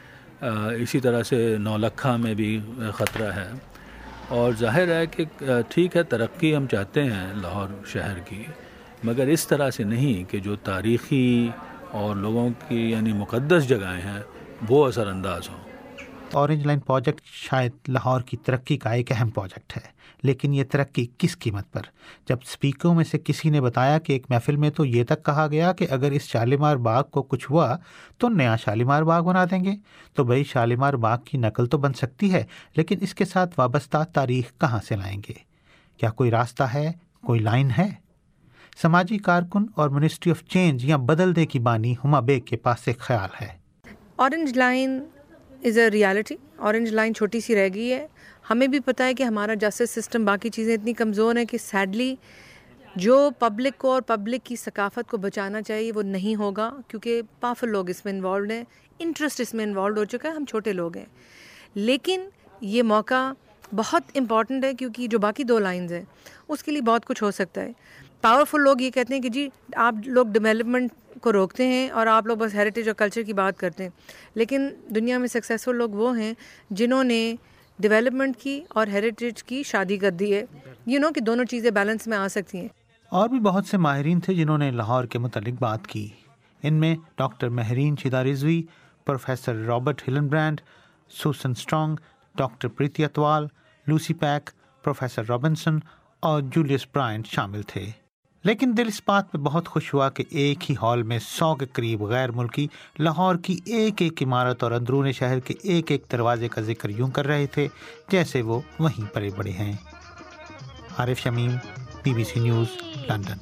है। इसी तरह से नौलखा में भी ख़तरा है और जाहिर है कि ठीक है तरक्की हम चाहते हैं लाहौर शहर की, मगर इस तरह से नहीं कि जो तारीख़ी और लोगों की यानी मुक़द्दस जगहें हैं वो असरअंदाज हों। ऑरेंज लाइन प्रोजेक्ट शायद लाहौर की तरक्की का एक अहम प्रोजेक्ट है, लेकिन ये तरक्की किस कीमत पर? जब स्पीकरों में से किसी ने बताया कि एक महफिल में तो ये तक कहा गया कि अगर इस शालीमार बाग को कुछ हुआ तो नया शालीमार बाग बना देंगे, तो भाई शालीमार बाग की नकल तो बन सकती है, लेकिन इसके साथ वाबस्ता तारीख कहाँ से लाएंगे? क्या कोई रास्ता है, कोई लाइन है? समाजी कारकुन और मिनिस्ट्री ऑफ चेंज या बदल दे की बानी हुमा बेग के पास एक ख्याल है। Orange Line is a reality. Orange Line छोटी सी रह गई है। हमें भी पता है कि हमारा जस्टिस सिस्टम बाकी चीज़ें इतनी कमज़ोर हैं कि सैडली जो पब्लिक को और पब्लिक की सकाफत को बचाना चाहिए वो नहीं होगा, क्योंकि पावरफुल लोग इसमें इन्वॉल्व हैं, इंटरेस्ट इसमें इन्वॉल्व हो चुका है, हम छोटे लोग हैं। लेकिन ये मौका बहुत इम्पॉर्टेंट है क्योंकि जो बाकी 2 लाइन्स हैं उसके लिए बहुत कुछ हो सकता है। पावरफुल लोग ये कहते हैं कि जी आप लोग डेवलपमेंट को रोकते हैं और आप लोग बस हेरिटेज और कल्चर की बात करते हैं, लेकिन दुनिया में सक्सेसफुल लोग वो हैं जिन्होंने डेवलपमेंट की और हेरिटेज की शादी कर दी है। कि दोनों चीज़ें बैलेंस में आ सकती हैं। और भी बहुत से माहिरीन थे जिन्होंने लाहौर के मुतालिक बात की। इनमें doctor Mahreen Shida Rizvi, professor Robert Hillenbrand, Susan Strong, doctor Preeti Atwal, Lucy Pack, professor Robinson और जूलियस ब्रायंट शामिल थे। लेकिन दिल इस बात पे बहुत खुश हुआ कि एक ही हॉल में 100 के करीब गैर मुल्की लाहौर की एक एक इमारत और अंदरूनी शहर के एक एक दरवाजे का जिक्र यूं कर रहे थे जैसे वो वहीं पले बड़े हैं। Arif Shamim, BBC news, London.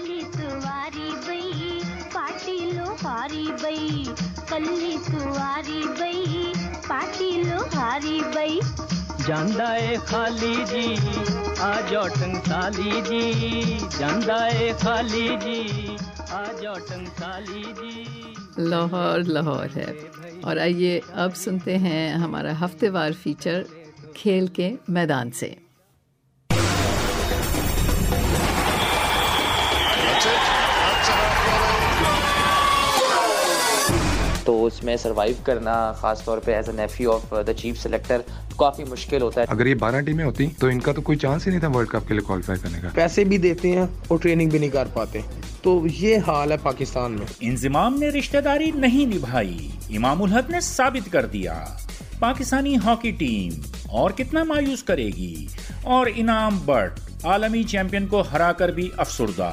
ਜਾਂਦਾ ਏ ਖਾਲੀ ਜੀ ਆ ਜਾਓ ਟੰਗਸਾਲੀ जी ਜਾਂਦਾ ਏ ਖਾਲੀ जी आ जाओ टंगसाली जी। लाहौर लाहौर है। और आइए अब सुनते हैं हमारा हफ्तेवार फीचर खेल के मैदान से। तो उसमें सरवाइव करना ख़ास तौर पे as a nephew of the chief selector काफ़ी मुश्किल होता है। अगर ये 12 टीमें होती तो इनका तो कोई चांस ही नहीं था वर्ल्ड कप के लिए क्वालिफाई करने का। पैसे भी देते हैं और ट्रेनिंग भी नहीं कर पाते, तो ये हाल है पाकिस्तान में। इंजमाम ने रिश्तेदारी नहीं निभाई, इमामुल हक ने साबित कर दिया। पाकिस्तानी हॉकी टीम और कितना मायूस करेगी, और इनाम बट आलमी चैंपियन को हराकर भी अफसुर्दा।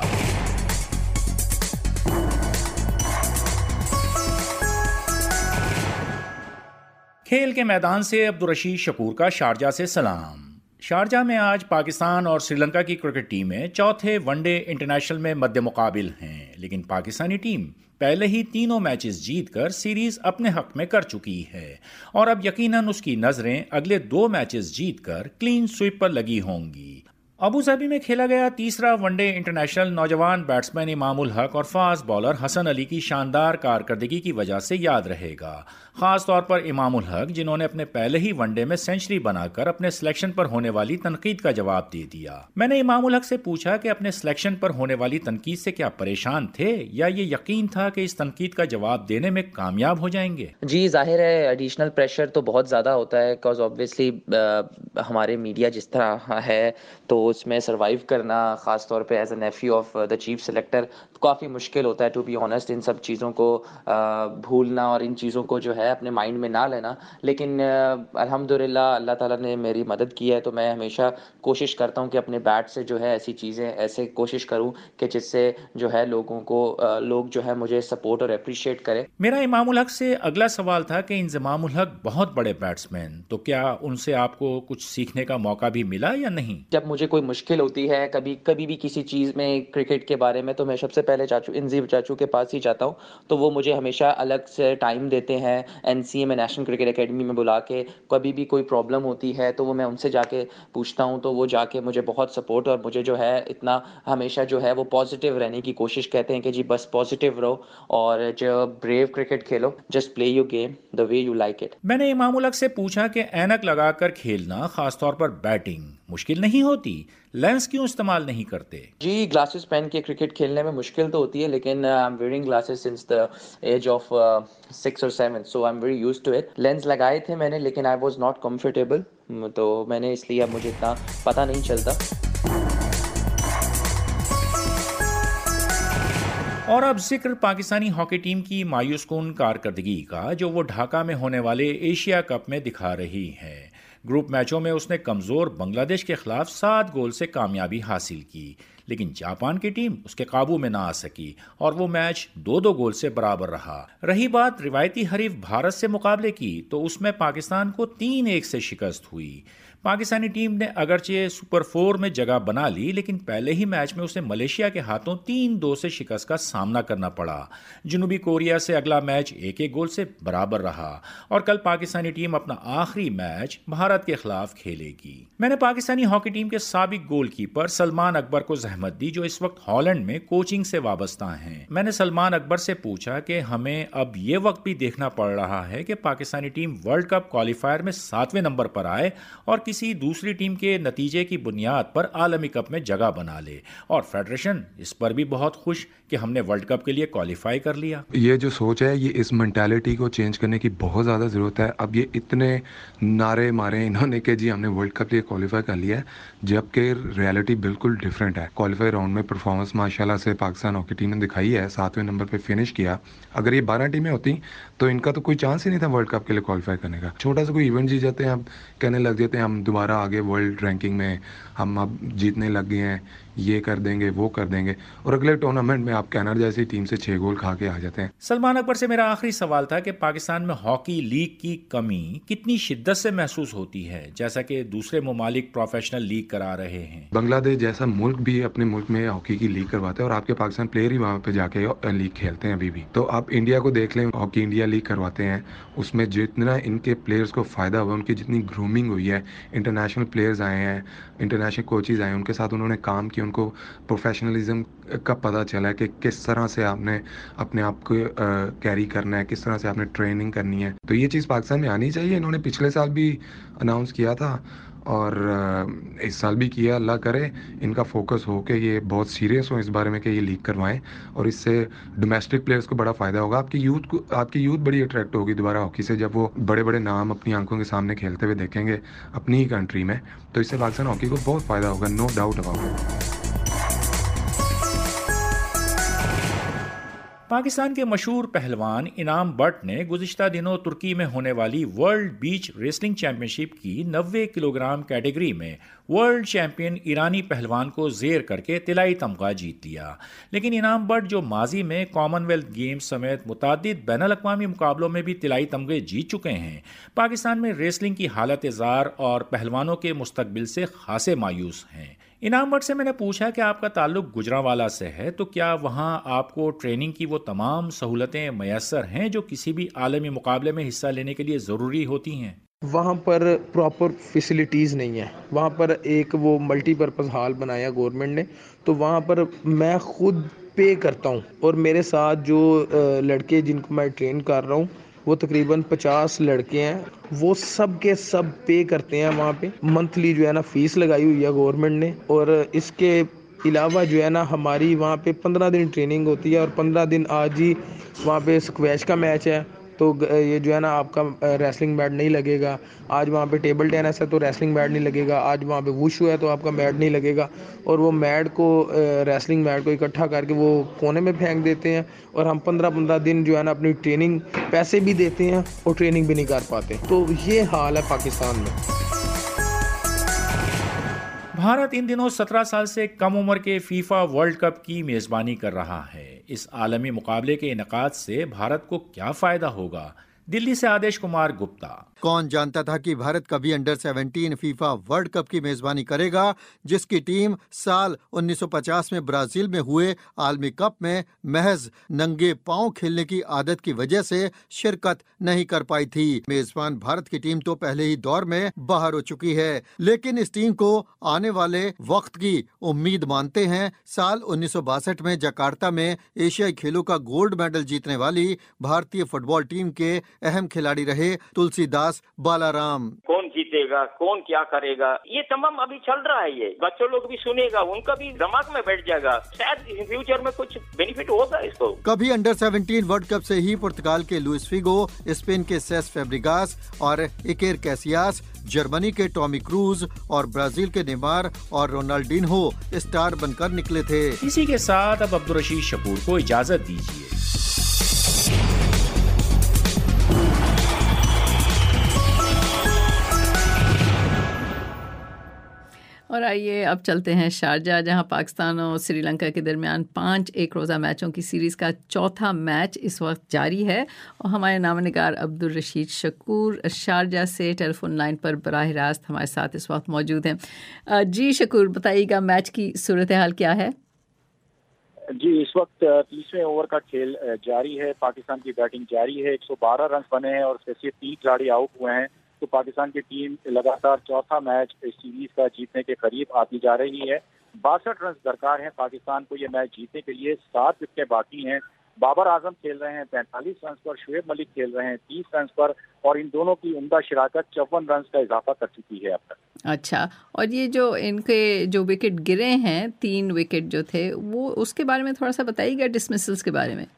खेल के मैदान से अब्दुल रशीद शकूर का शारजा से सलाम। शारजा में आज पाकिस्तान और श्रीलंका की क्रिकेट टीमें चौथे वनडे इंटरनेशनल में मद्दे मुकाबिल हैं, लेकिन पाकिस्तानी टीम पहले ही तीनों मैचेस जीतकर सीरीज अपने हक में कर चुकी है और अब यकीनन उसकी नजरें अगले 2 मैचेस जीतकर क्लीन स्वीप पर लगी होंगी। अबू धाबी में खेला गया तीसरा वनडे इंटरनेशनल नौजवान बैट्समैन इमामुल हक और फास्ट बॉलर हसन अली की शानदार कारकर्दगी की वजह से याद रहेगा। खास तौर पर इमामुल हक, जिन्होंने अपने पहले ही वनडे में सेंचुरी बनाकर अपने सिलेक्शन पर होने वाली तनकीद का जवाब दे दिया। मैंने इमामुल हक से पूछा कि अपने सिलेक्शन पर होने वाली तनकीद से क्या परेशान थे या ये यकीन था कि इस तनकीद का जवाब देने में कामयाब हो जाएंगे। जी जाहिर है एडिशनल प्रेशर तो बहुत ज़्यादा होता है, बिकॉज ऑब्वियसली हमारे मीडिया जिस तरह है तो उसमें सर्वाइव करना, ख़ास तौर पे as a nephew of the chief selector کافی مشکل ہوتا ہے ٹو بی آنیسٹ ان سب چیزوں کو بھولنا اور ان چیزوں کو جو ہے اپنے مائنڈ میں نہ لینا. لیکن الحمدللہ اللہ تعالیٰ نے میری مدد کی ہے, تو میں ہمیشہ کوشش کرتا ہوں کہ اپنے بیٹ سے جو ہے ایسی چیزیں ایسے کوشش کروں کہ جس سے جو ہے لوگ جو ہے مجھے سپورٹ اور اپریشیٹ کرے. میرا امام الحق سے اگلا سوال تھا کہ انضمام الحق بہت بڑے بیٹسمین, تو کیا ان سے آپ کو کچھ سیکھنے کا موقع بھی ملا یا نہیں؟ جب مجھے کوئی مشکل ہوتی ہے کبھی بھی کسی چیز میں کرکٹ کے بارے میں, تو میں سب سے پہلے انضمام چاچو کے پاس ہی جاتا ہوں. تو وہ مجھے ہمیشہ الگ سے ٹائم دیتے ہیں, NCA میں نیشنل کرکٹ اکیڈمی میں بلا کے. کبھی بھی کوئی پرابلم ہوتی ہے تو وہ میں ان سے جا کے پوچھتا ہوں, تو وہ جا کے مجھے بہت سپورٹ اور مجھے جو ہے اتنا ہمیشہ جو ہے وہ پازیٹیو رہنے کی کوشش کہتے ہیں کہ جی بس پازیٹیو رہو اور جو بریو کرکٹ کھیلو, just play your game the way you like it. میں نے امام الحق سے پوچھا کہ اینک لگا کر کھیلنا, خاص طور پر بیٹنگ, مشکل نہیں ہوتی؟ لینس کیوں استعمال نہیں کرتے؟ جی گلاسز پہن کے کرکٹ کھیلنے میں مشکل تو ہوتی ہے, لیکن I am wearing glasses since the age of 6 or 7, so I am very used to it. Lens لگائے تھے میں نے, لیکن آئی واز ناٹ کمفرٹیبل, تو میں نے اس لیے اب مجھے اتنا پتہ نہیں چلتا. اور اب ذکر پاکستانی ہاکی ٹیم کی مایوس کن کارکردگی کا, جو وہ ڈھاکہ میں ہونے والے ایشیا کپ میں دکھا رہی ہے. گروپ میچوں میں اس نے کمزور بنگلہ دیش کے خلاف 7 گول سے کامیابی حاصل کی, لیکن جاپان کی ٹیم اس کے قابو میں نہ آ سکی اور وہ میچ 2-2 گول سے برابر رہا. رہی بات روایتی حریف بھارت سے مقابلے کی, تو اس میں پاکستان کو 3-1 سے شکست ہوئی. پاکستانی ٹیم نے اگرچہ سپر 4 میں جگہ بنا لی, لیکن پہلے ہی میچ میں اسے ملیشیا کے ہاتھوں 3-2 سے شکست کا سامنا کرنا پڑا. جنوبی کوریا سے اگلا میچ 1-1 گول سے برابر رہا, اور کل پاکستانی ٹیم اپنا آخری میچ بھارت کے خلاف کھیلے گی. میں نے پاکستانی ہاکی ٹیم کے سابق گول کیپر سلمان اکبر کو زحمت دی, جو اس وقت ہالینڈ میں کوچنگ سے وابستہ ہیں. میں نے سلمان اکبر سے پوچھا کہ ہمیں اب یہ وقت بھی دیکھنا پڑ رہا ہے کہ Pakistani team World Cup qualifier میں 7ویں نمبر پر آئے اور کسی دوسری ٹیم کے نتیجے کی بنیاد پر عالمی کپ میں جگہ بنا لے, اور فیڈریشن اس پر بھی بہت خوش کہ ہم نے ورلڈ کپ کے لیے کوالیفائی کر لیا. یہ جو سوچ ہے, یہ اس مینٹالٹی کو چینج کرنے کی بہت زیادہ ضرورت ہے. اب یہ اتنے نعرے مارے انہوں نے کہ جی ہم نے ورلڈ کپ لیے کوالیفائی کر لیا ہے, جبکہ ریالٹی بالکل ڈیفرنٹ ہے. کوالیفائی راؤنڈ میں پرفارمنس ماشاءاللہ سے پاکستان ہاکی ٹیم نے دکھائی ہے, 7ویں نمبر پہ فنش کیا. اگر یہ 12 ٹیمیں ہوتی تو ان کا تو کوئی چانس ہی نہیں تھا ورلڈ کپ کے لیے کوالیفائی کرنے کا. چھوٹا سا کوئی ایونٹ جیت جاتے ہیں, ہم کہنے لگ جاتے ہیں ہم دوبارہ آگے ورلڈ رینکنگ میں ہم اب جیتنے لگ گئے ہیں, یہ کر دیں گے وہ کر دیں گے, اور اگلے ٹورنامنٹ میں آپ کینیڈا جیسی ٹیم سے 6 گول کھا کے آ جاتے ہیں. سلمان اکبر سے میرا آخری سوال تھا کہ پاکستان میں ہاکی لیگ کی کمی کتنی شدت سے محسوس ہوتی ہے, جیسا کہ دوسرے ممالک پروفیشنل لیگ کرا رہے ہیں. بنگلہ دیش جیسا ملک بھی اپنے ملک میں ہاکی کی لیگ کرواتا ہے, اور آپ کے پاکستان پلیئر ہی وہاں پہ جا کے لیگ کھیلتے ہیں ابھی بھی. تو آپ انڈیا کو دیکھ لیں, ہاکی انڈیا لیگ کرواتے ہیں, اس میں جتنا ان کے پلیئرز کو فائدہ ہوا, ان کی جتنی گرومنگ ہوئی ہے, انٹرنیشنل پلیئرز آئے ہیں, انٹرنیشنل کوچز آئے ہیں, ان کے ساتھ انہوں نے کام کیا, ان کو پروفیشنلزم کا پتہ چلا کہ کس طرح سے آپ نے اپنے آپ کو کیری کرنا ہے, کس طرح سے آپ نے ٹریننگ کرنی ہے. تو یہ چیز پاکستان میں آنی چاہیے. انہوں نے پچھلے سال بھی اناؤنس کیا تھا اور اس سال بھی کیا. اللہ کرے ان کا فوکس ہو کہ یہ بہت سیریس ہو اس بارے میں کہ یہ لیگ کروائیں, اور اس سے ڈومیسٹک پلیئرز کو بڑا فائدہ ہوگا. آپ کی یوتھ بڑی اٹریکٹ ہوگی دوبارہ ہاکی سے, جب وہ بڑے بڑے نام اپنی آنکھوں کے سامنے کھیلتے ہوئے دیکھیں گے اپنی ہی کنٹری میں. تو اس سے پاکستان ہاکی کو بہت فائدہ ہوگا, no doubt about it. Pakistan کے مشہور پہلوان انعام بٹ نے گزشتہ دنوں ترکی میں ہونے والی world beach wrestling championship کی 90 کلو گرام کیٹیگری میں ورلڈ چیمپئن ایرانی پہلوان کو زیر کر کے طلائی تمغہ جیت لیا. لیکن انعام بٹ, جو ماضی میں کامن ویلتھ گیمز سمیت متعدد بین الاقوامی مقابلوں میں بھی طلائی تمغے جیت چکے ہیں, پاکستان میں ریسلنگ کی حالت زار اور پہلوانوں کے مستقبل سے خاصے مایوس ہیں. انعام بٹ سے میں نے پوچھا کہ آپ کا تعلق گجرانوالہ سے ہے, تو کیا وہاں آپ کو ٹریننگ کی وہ تمام سہولتیں میسر ہیں جو کسی بھی عالمی مقابلے میں حصہ لینے کے لیے ضروری ہوتی ہیں؟ وہاں پر پراپر فیسلٹیز نہیں ہیں. وہاں پر ایک وہ ملٹی پرپز ہال بنایا گورنمنٹ نے, تو وہاں پر میں خود پے کرتا ہوں, اور میرے ساتھ جو لڑکے جن کو میں ٹرین کر رہا ہوں وہ تقریباً 50 لڑکے ہیں, وہ سب کے سب پے کرتے ہیں. وہاں پہ منتھلی جو ہے نا فیس لگائی ہوئی ہے گورنمنٹ نے, اور اس کے علاوہ جو ہے نا ہماری وہاں پہ 15 دن ٹریننگ ہوتی ہے, اور 15 دن آج ہی وہاں پہ اسکویش کا میچ ہے, تو یہ جو ہے نا آپ کا ریسلنگ میٹ نہیں لگے گا. آج وہاں پہ ٹیبل ٹینس ہے تو ریسلنگ میٹ نہیں لگے گا. آج وہاں پہ ووشو ہے تو آپ کا میٹ نہیں لگے گا. اور وہ میٹ کو ریسلنگ میٹ کو اکٹھا کر کے وہ کونے میں پھینک دیتے ہیں, اور ہم 15 دن جو ہے نا اپنی ٹریننگ پیسے بھی دیتے ہیں اور ٹریننگ بھی نہیں کر پاتے. تو یہ حال ہے پاکستان میں. بھارت ان دنوں 17 سال سے کم عمر کے فیفا ورلڈ کپ کی میزبانی کر رہا ہے. اس عالمی مقابلے کے انعقاد سے بھارت کو کیا فائدہ ہوگا؟ دلی سے آدیش کمار گپتا. کون جانتا تھا کہ بھارت کبھی انڈر 17 فیفا ورلڈ کپ کی میزبانی کرے گا, جس کی ٹیم سال 1950 میں برازیل میں ہوئے عالمی کپ میں محض ننگے پاؤں کھیلنے کی عادت کی وجہ سے شرکت نہیں کر پائی تھی. میزبان بھارت کی ٹیم تو پہلے ہی دور میں باہر ہو چکی ہے, لیکن اس ٹیم کو آنے والے وقت کی امید مانتے ہیں. سال 1962 میں جکارتا میں ایشیائی کھیلوں کا گولڈ میڈل جیتنے والی بھارتی فٹ بال ٹیم کے اہم کھلاڑی رہے تلسی داس بالارام. کون جیتے گا, کون کیا کرے گا, یہ تمام ابھی چل رہا ہے. یہ بچوں لوگ بھی سنے گا, ان کا بھی دماغ میں بیٹھ جائے گا. شاید فیوچر میں کچھ بینیفٹ ہوگا اس کو. کبھی انڈر 17 ورلڈ کپ سے ہی پرتگال کے لوئس فیگو, اسپین کے سیس فیبریگاس اور ایکیر کیسیاس, جرمنی کے ٹامی کروز اور برازیل کے نیمار اور رونالڈینہو اسٹار بن کر نکلے تھے. اسی کے ساتھ اب عبدالرشید شکور کو اجازت دیجیے. اور آئیے اب چلتے ہیں شارجہ, جہاں پاکستان اور سری لنکا کے درمیان 5 ایک روزہ میچوں کی سیریز کا چوتھا میچ اس وقت جاری ہے. اور ہمارے نامہ نگار عبدالرشید شکور شارجہ سے ٹیلی فون لائن پر براہ راست ہمارے ساتھ اس وقت موجود ہیں. جی شکور, بتائیے گا میچ کی صورتحال کیا ہے؟ جی, اس وقت 30ویں اوور کا کھیل جاری ہے. پاکستان کی بیٹنگ جاری ہے. 112 رنز بنے ہیں اور اس سے 3 کھلاڑی آؤٹ ہوئے ہیں. تو پاکستان کی ٹیم لگاتار چوتھا میچ اس سیریز کا جیتنے کے قریب آتی جا رہی ہے. 62 رنز درکار ہیں پاکستان کو یہ میچ جیتنے کے لیے. 7 وکٹیں باقی ہیں. بابر اعظم کھیل رہے ہیں 45 رنز پر, شعیب ملک کھیل رہے ہیں 30 رنز پر, اور ان دونوں کی عمدہ شراکت 54 رنز کا اضافہ کر چکی ہے اب تک. اچھا, اور یہ جو ان کے جو وکٹ گرے ہیں 3 وکٹ جو تھے, وہ اس کے بارے میں تھوڑا سا بتائیے گا, ڈسمسلز کے بارے میں.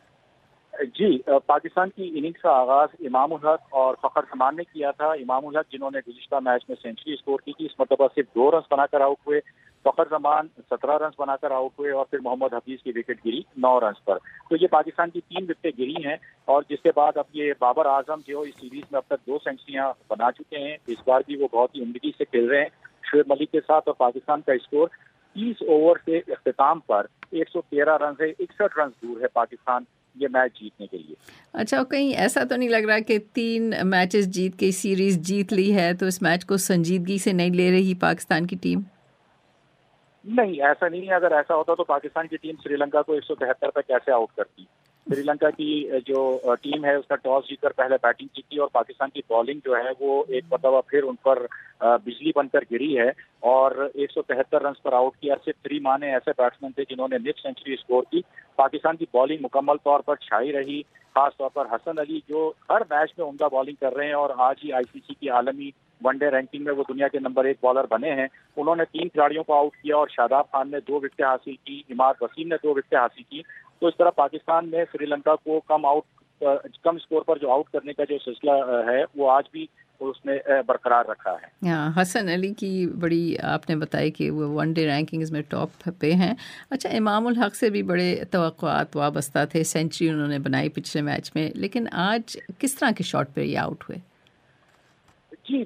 جی, پاکستان کی اننگز کا آغاز امام الحق اور فخر زمان نے کیا تھا. امام الحق جنہوں نے گزشتہ میچ میں سینچری اسکور کی تھی, اس مرتبہ صرف 2 رنز بنا کر آؤٹ ہوئے. فخر زمان 17 رنز بنا کر آؤٹ ہوئے, اور پھر محمد حفیظ کی وکٹ گری 9 رنز پر. تو یہ پاکستان کی 3 وکٹیں گری ہیں, اور جس کے بعد اب یہ بابر اعظم جو اس سیریز میں اب تک 2 سینچریاں بنا چکے ہیں. اس بار بھی وہ بہت ہی عمدگی سے کھیل رہے ہیں شعیب ملک کے ساتھ, اور پاکستان کا اسکور 30 اوور سے اختتام پر 113 رنز ہے. 61 رنز دور ہے پاکستان یہ میچ جیتنے کے لیے. اچھا, کہیں ایسا تو نہیں لگ رہا کہ 3 میچز جیت کے سیریز جیت لی ہے تو اس میچ کو سنجیدگی سے نہیں لے رہی پاکستان کی ٹیم؟ نہیں, ایسا نہیں ہے. اگر ایسا ہوتا تو پاکستان کی ٹیم سری لنکا کو 173 پہ کیسے آؤٹ کرتی. سری لنکا کی جو ٹیم ہے اس نے ٹاس جیت کر پہلے بیٹنگ کی تھی, اور پاکستان کی بالنگ جو ہے وہ ایک مرتبہ پھر ان پر بجلی بن کر گری ہے, اور 173 رنز پر آؤٹ کیا. صرف 3 مانے ایسے بیٹسمین تھے جنہوں نے نصف سینچری اسکور کی. پاکستان کی بالنگ مکمل طور پر چھائی رہی, خاص طور پر حسن علی جو ہر میچ میں عمدہ بالنگ کر رہے ہیں, اور آج ہی ICC کی عالمی ون ڈے رینکنگ میں وہ دنیا کے نمبر 1 بالر بنے ہیں. انہوں نے 3 کھلاڑیوں کو آؤٹ کیا, اور شاداب خان نے 2 وکٹیں حاصل کی, عماد وسیم نے 2 وکٹیں حاصل کی. تو اس طرح پاکستان نے سری لنکا کو کم اسکور پر جو آؤٹ کرنے کا جو سلسلہ ہے وہ آج بھی اس نے برقرار رکھا ہے. حسن علی کی بڑی آپ نے بتائی کہ وہ ون ڈے رینکنگز میں ٹاپ پہ ہیں. اچھا, امام الحق سے بھی بڑے توقعات وابستہ تھے, سینچری انہوں نے بنائی پچھلے میچ میں, لیکن آج کس طرح کے شاٹ پہ یہ آؤٹ ہوئے؟ جی,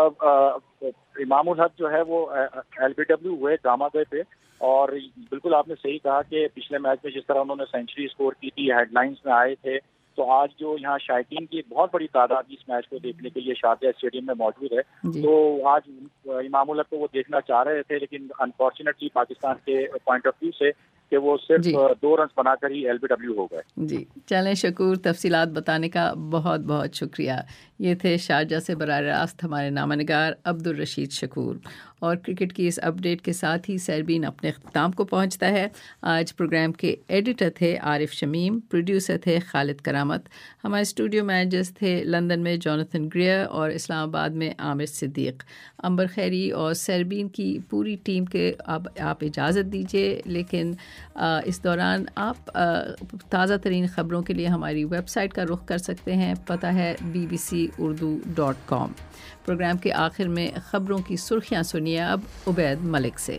امام الحق جو ہے وہ LBW ہوئے گاما گئے پہ, اور بالکل آپ نے صحیح کہا کہ پچھلے میچ میں جس طرح انہوں نے سینچری اسکور کی تھی, ہیڈ لائنز میں آئے تھے, تو آج جو یہاں شائقین کی بہت بڑی تعداد اس میچ کو دیکھنے کے لیے شارجہ اسٹیڈیم میں موجود ہے. تو آج امام الحق کو وہ دیکھنا چاہ رہے تھے, لیکن انفارچونیٹلی پاکستان کے پوائنٹ آف ویو سے کہ وہ صرف 2 رنز بنا کر ہی LBW ہو گئے. جی چلیں شکور, تفصیلات بتانے کا بہت بہت شکریہ. یہ تھے شارجہ سے براہ راست ہمارے نامہ نگار عبدالرشید شکور. اور کرکٹ کی اس اپ ڈیٹ کے ساتھ ہی سیربین اپنے اختتام کو پہنچتا ہے. آج پروگرام کے ایڈیٹر تھے عارف شمیم, پروڈیوسر تھے خالد کرامت, ہمارے اسٹوڈیو مینیجرز تھے لندن میں جوناتھن گریئر اور اسلام آباد میں عامر صدیق. امبر خیری اور سیربین کی پوری ٹیم کے اب آپ اجازت دیجیے, لیکن اس دوران آپ تازہ ترین خبروں کے لیے ہماری ویب سائٹ کا رخ کر سکتے ہیں، پتہ ہے bbcurdu.com۔ پروگرام کے آخر میں خبروں کی سرخیاں سنیے اب عبید ملک سے۔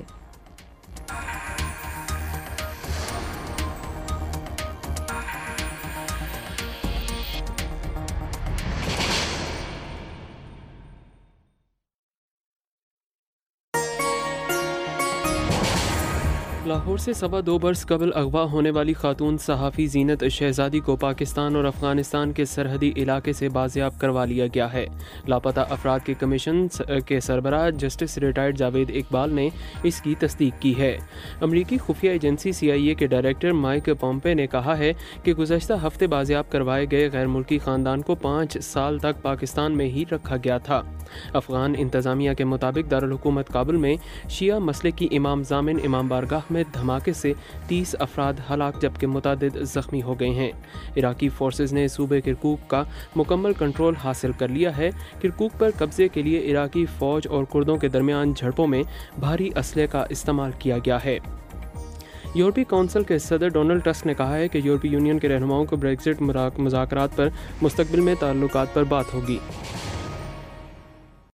لاہور سے 2.25 برس قبل اغوا ہونے والی خاتون صحافی زینت شہزادی کو پاکستان اور افغانستان کے سرحدی علاقے سے بازیاب کروا لیا گیا ہے۔ لاپتہ افراد کے کمیشن کے سربراہ جسٹس ریٹائرڈ جاوید اقبال نے اس کی تصدیق کی ہے۔ امریکی خفیہ ایجنسی CIA کے ڈائریکٹر مائک پومپے نے کہا ہے کہ گزشتہ ہفتے بازیاب کروائے گئے غیر ملکی خاندان کو 5 سال تک پاکستان میں ہی رکھا گیا تھا۔ افغان انتظامیہ کے مطابق دارالحکومت کابل میں شیعہ مسلک کی امام ضامن امام بارگاہ میں دھماکے سے 30 افراد ہلاک جبکہ متعدد زخمی ہو گئے ہیں۔ عراقی فورسز نے صوبے کرکوک کا مکمل کنٹرول حاصل کر لیا ہے۔ کرکوک پر قبضے کے لیے عراقی فوج اور کردوں کے درمیان جھڑپوں میں بھاری اسلحے کا استعمال کیا گیا ہے۔ یورپی کونسل کے صدر ڈونلڈ ٹسک نے کہا ہے کہ یورپی یونین کے رہنماؤں کو بریگزٹ مذاکرات پر مستقبل میں تعلقات پر بات ہوگی۔